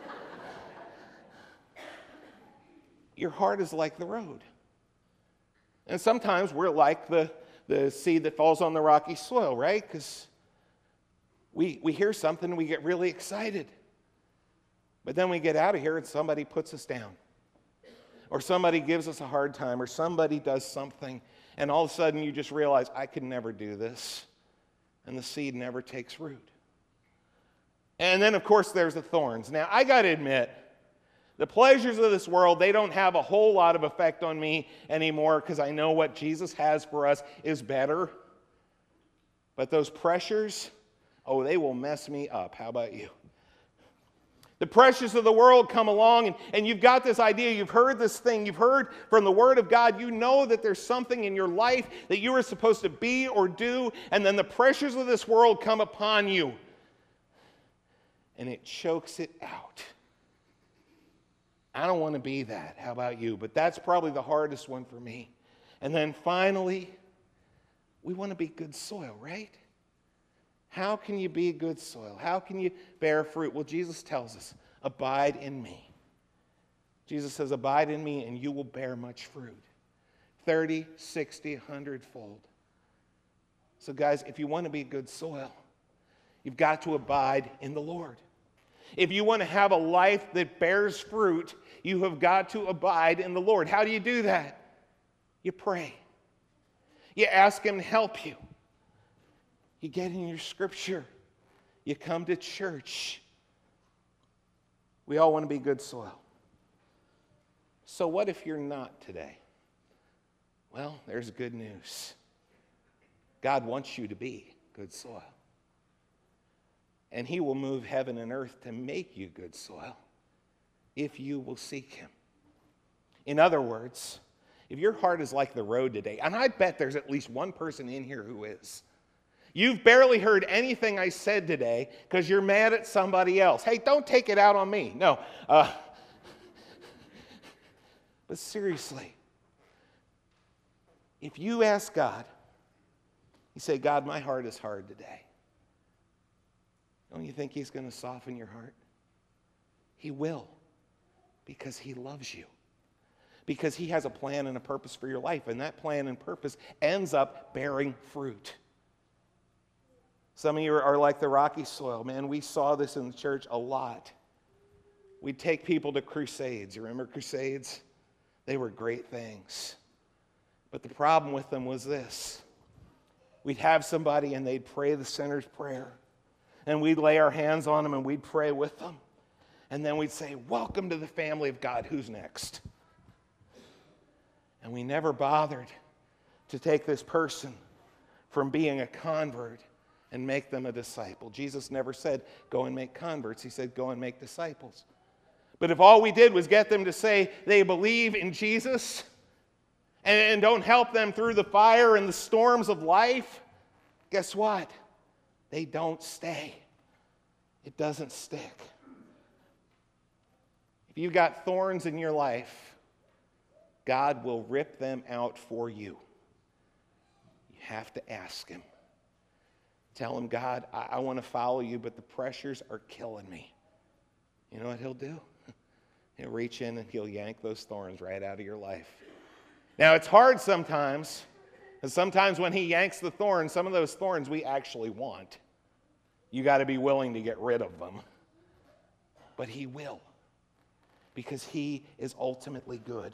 Your heart is like the road. And sometimes we're like the, the seed that falls on the rocky soil, right? Because we, we hear something and we get really excited. But then we get out of here and somebody puts us down. Or somebody gives us a hard time, or somebody does something, and all of a sudden you just realize, I could never do this. And the seed never takes root. And then, of course, there's the thorns. Now, I got to admit, the pleasures of this world, they don't have a whole lot of effect on me anymore, because I know what Jesus has for us is better. But those pressures, oh, they will mess me up. How about you? The pressures of the world come along, and, and you've got this idea, you've heard this thing, you've heard from the Word of God, you know that there's something in your life that you are supposed to be or do, and then the pressures of this world come upon you, and it chokes it out. I don't want to be that. How about you? But that's probably the hardest one for me. And then finally, we want to be good soil, right? How can you be good soil? How can you bear fruit? Well, Jesus tells us, abide in me. Jesus says, abide in me and you will bear much fruit. thirty, sixty, one hundred fold. So guys, if you want to be good soil, you've got to abide in the Lord. If you want to have a life that bears fruit, you have got to abide in the Lord. How do you do that? You pray. You ask Him to help you. You get in your scripture. You come to church. We all want to be good soil. So what if you're not today? Well, there's good news. God wants you to be good soil. And he will move heaven and earth to make you good soil if you will seek him. In other words, if your heart is like the road today, and I bet there's at least one person in here who is, you've barely heard anything I said today because you're mad at somebody else. Hey, don't take it out on me. No. Uh, but seriously, if you ask God, you say, God, my heart is hard today. Don't you think he's going to soften your heart? He will, because he loves you. Because he has a plan and a purpose for your life, and that plan and purpose ends up bearing fruit. Some of you are like the rocky soil. Man, we saw this in the church a lot. We'd take people to crusades. You remember crusades? They were great things. But the problem with them was this. We'd have somebody and they'd pray the sinner's prayer. And we'd lay our hands on them and we'd pray with them. And then we'd say, welcome to the family of God. Who's next? And we never bothered to take this person from being a convert and make them a disciple. Jesus never said, go and make converts. He said, go and make disciples. But if all we did was get them to say they believe in Jesus and, and don't help them through the fire and the storms of life, guess what? They don't stay. It doesn't stick. If you've got thorns in your life, God will rip them out for you. You have to ask him. Tell him, God, I, I want to follow you, but the pressures are killing me. You know what he'll do? He'll reach in and he'll yank those thorns right out of your life. Now, it's hard sometimes, because sometimes when he yanks the thorns, some of those thorns we actually want. You got to be willing to get rid of them. But he will, because he is ultimately good.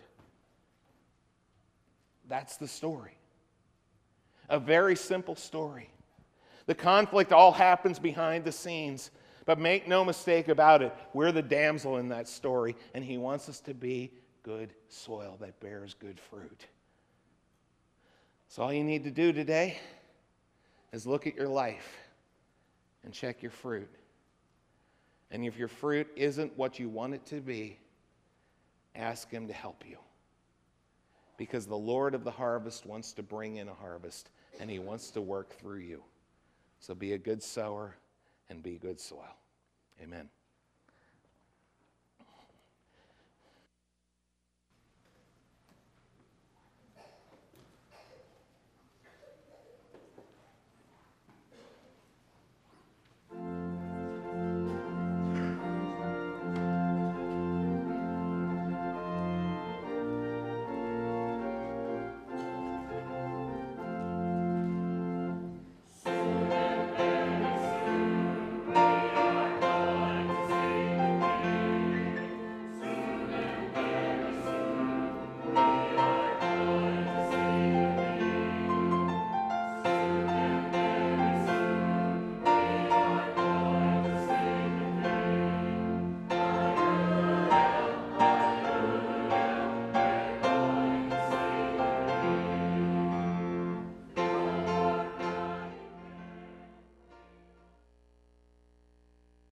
That's the story. A very simple story. The conflict all happens behind the scenes, but make no mistake about it, we're the damsel in that story, and he wants us to be good soil that bears good fruit. So all you need to do today is look at your life and check your fruit. And if your fruit isn't what you want it to be, ask him to help you. Because the Lord of the harvest wants to bring in a harvest, and he wants to work through you. So be a good sower and be good soil. Amen.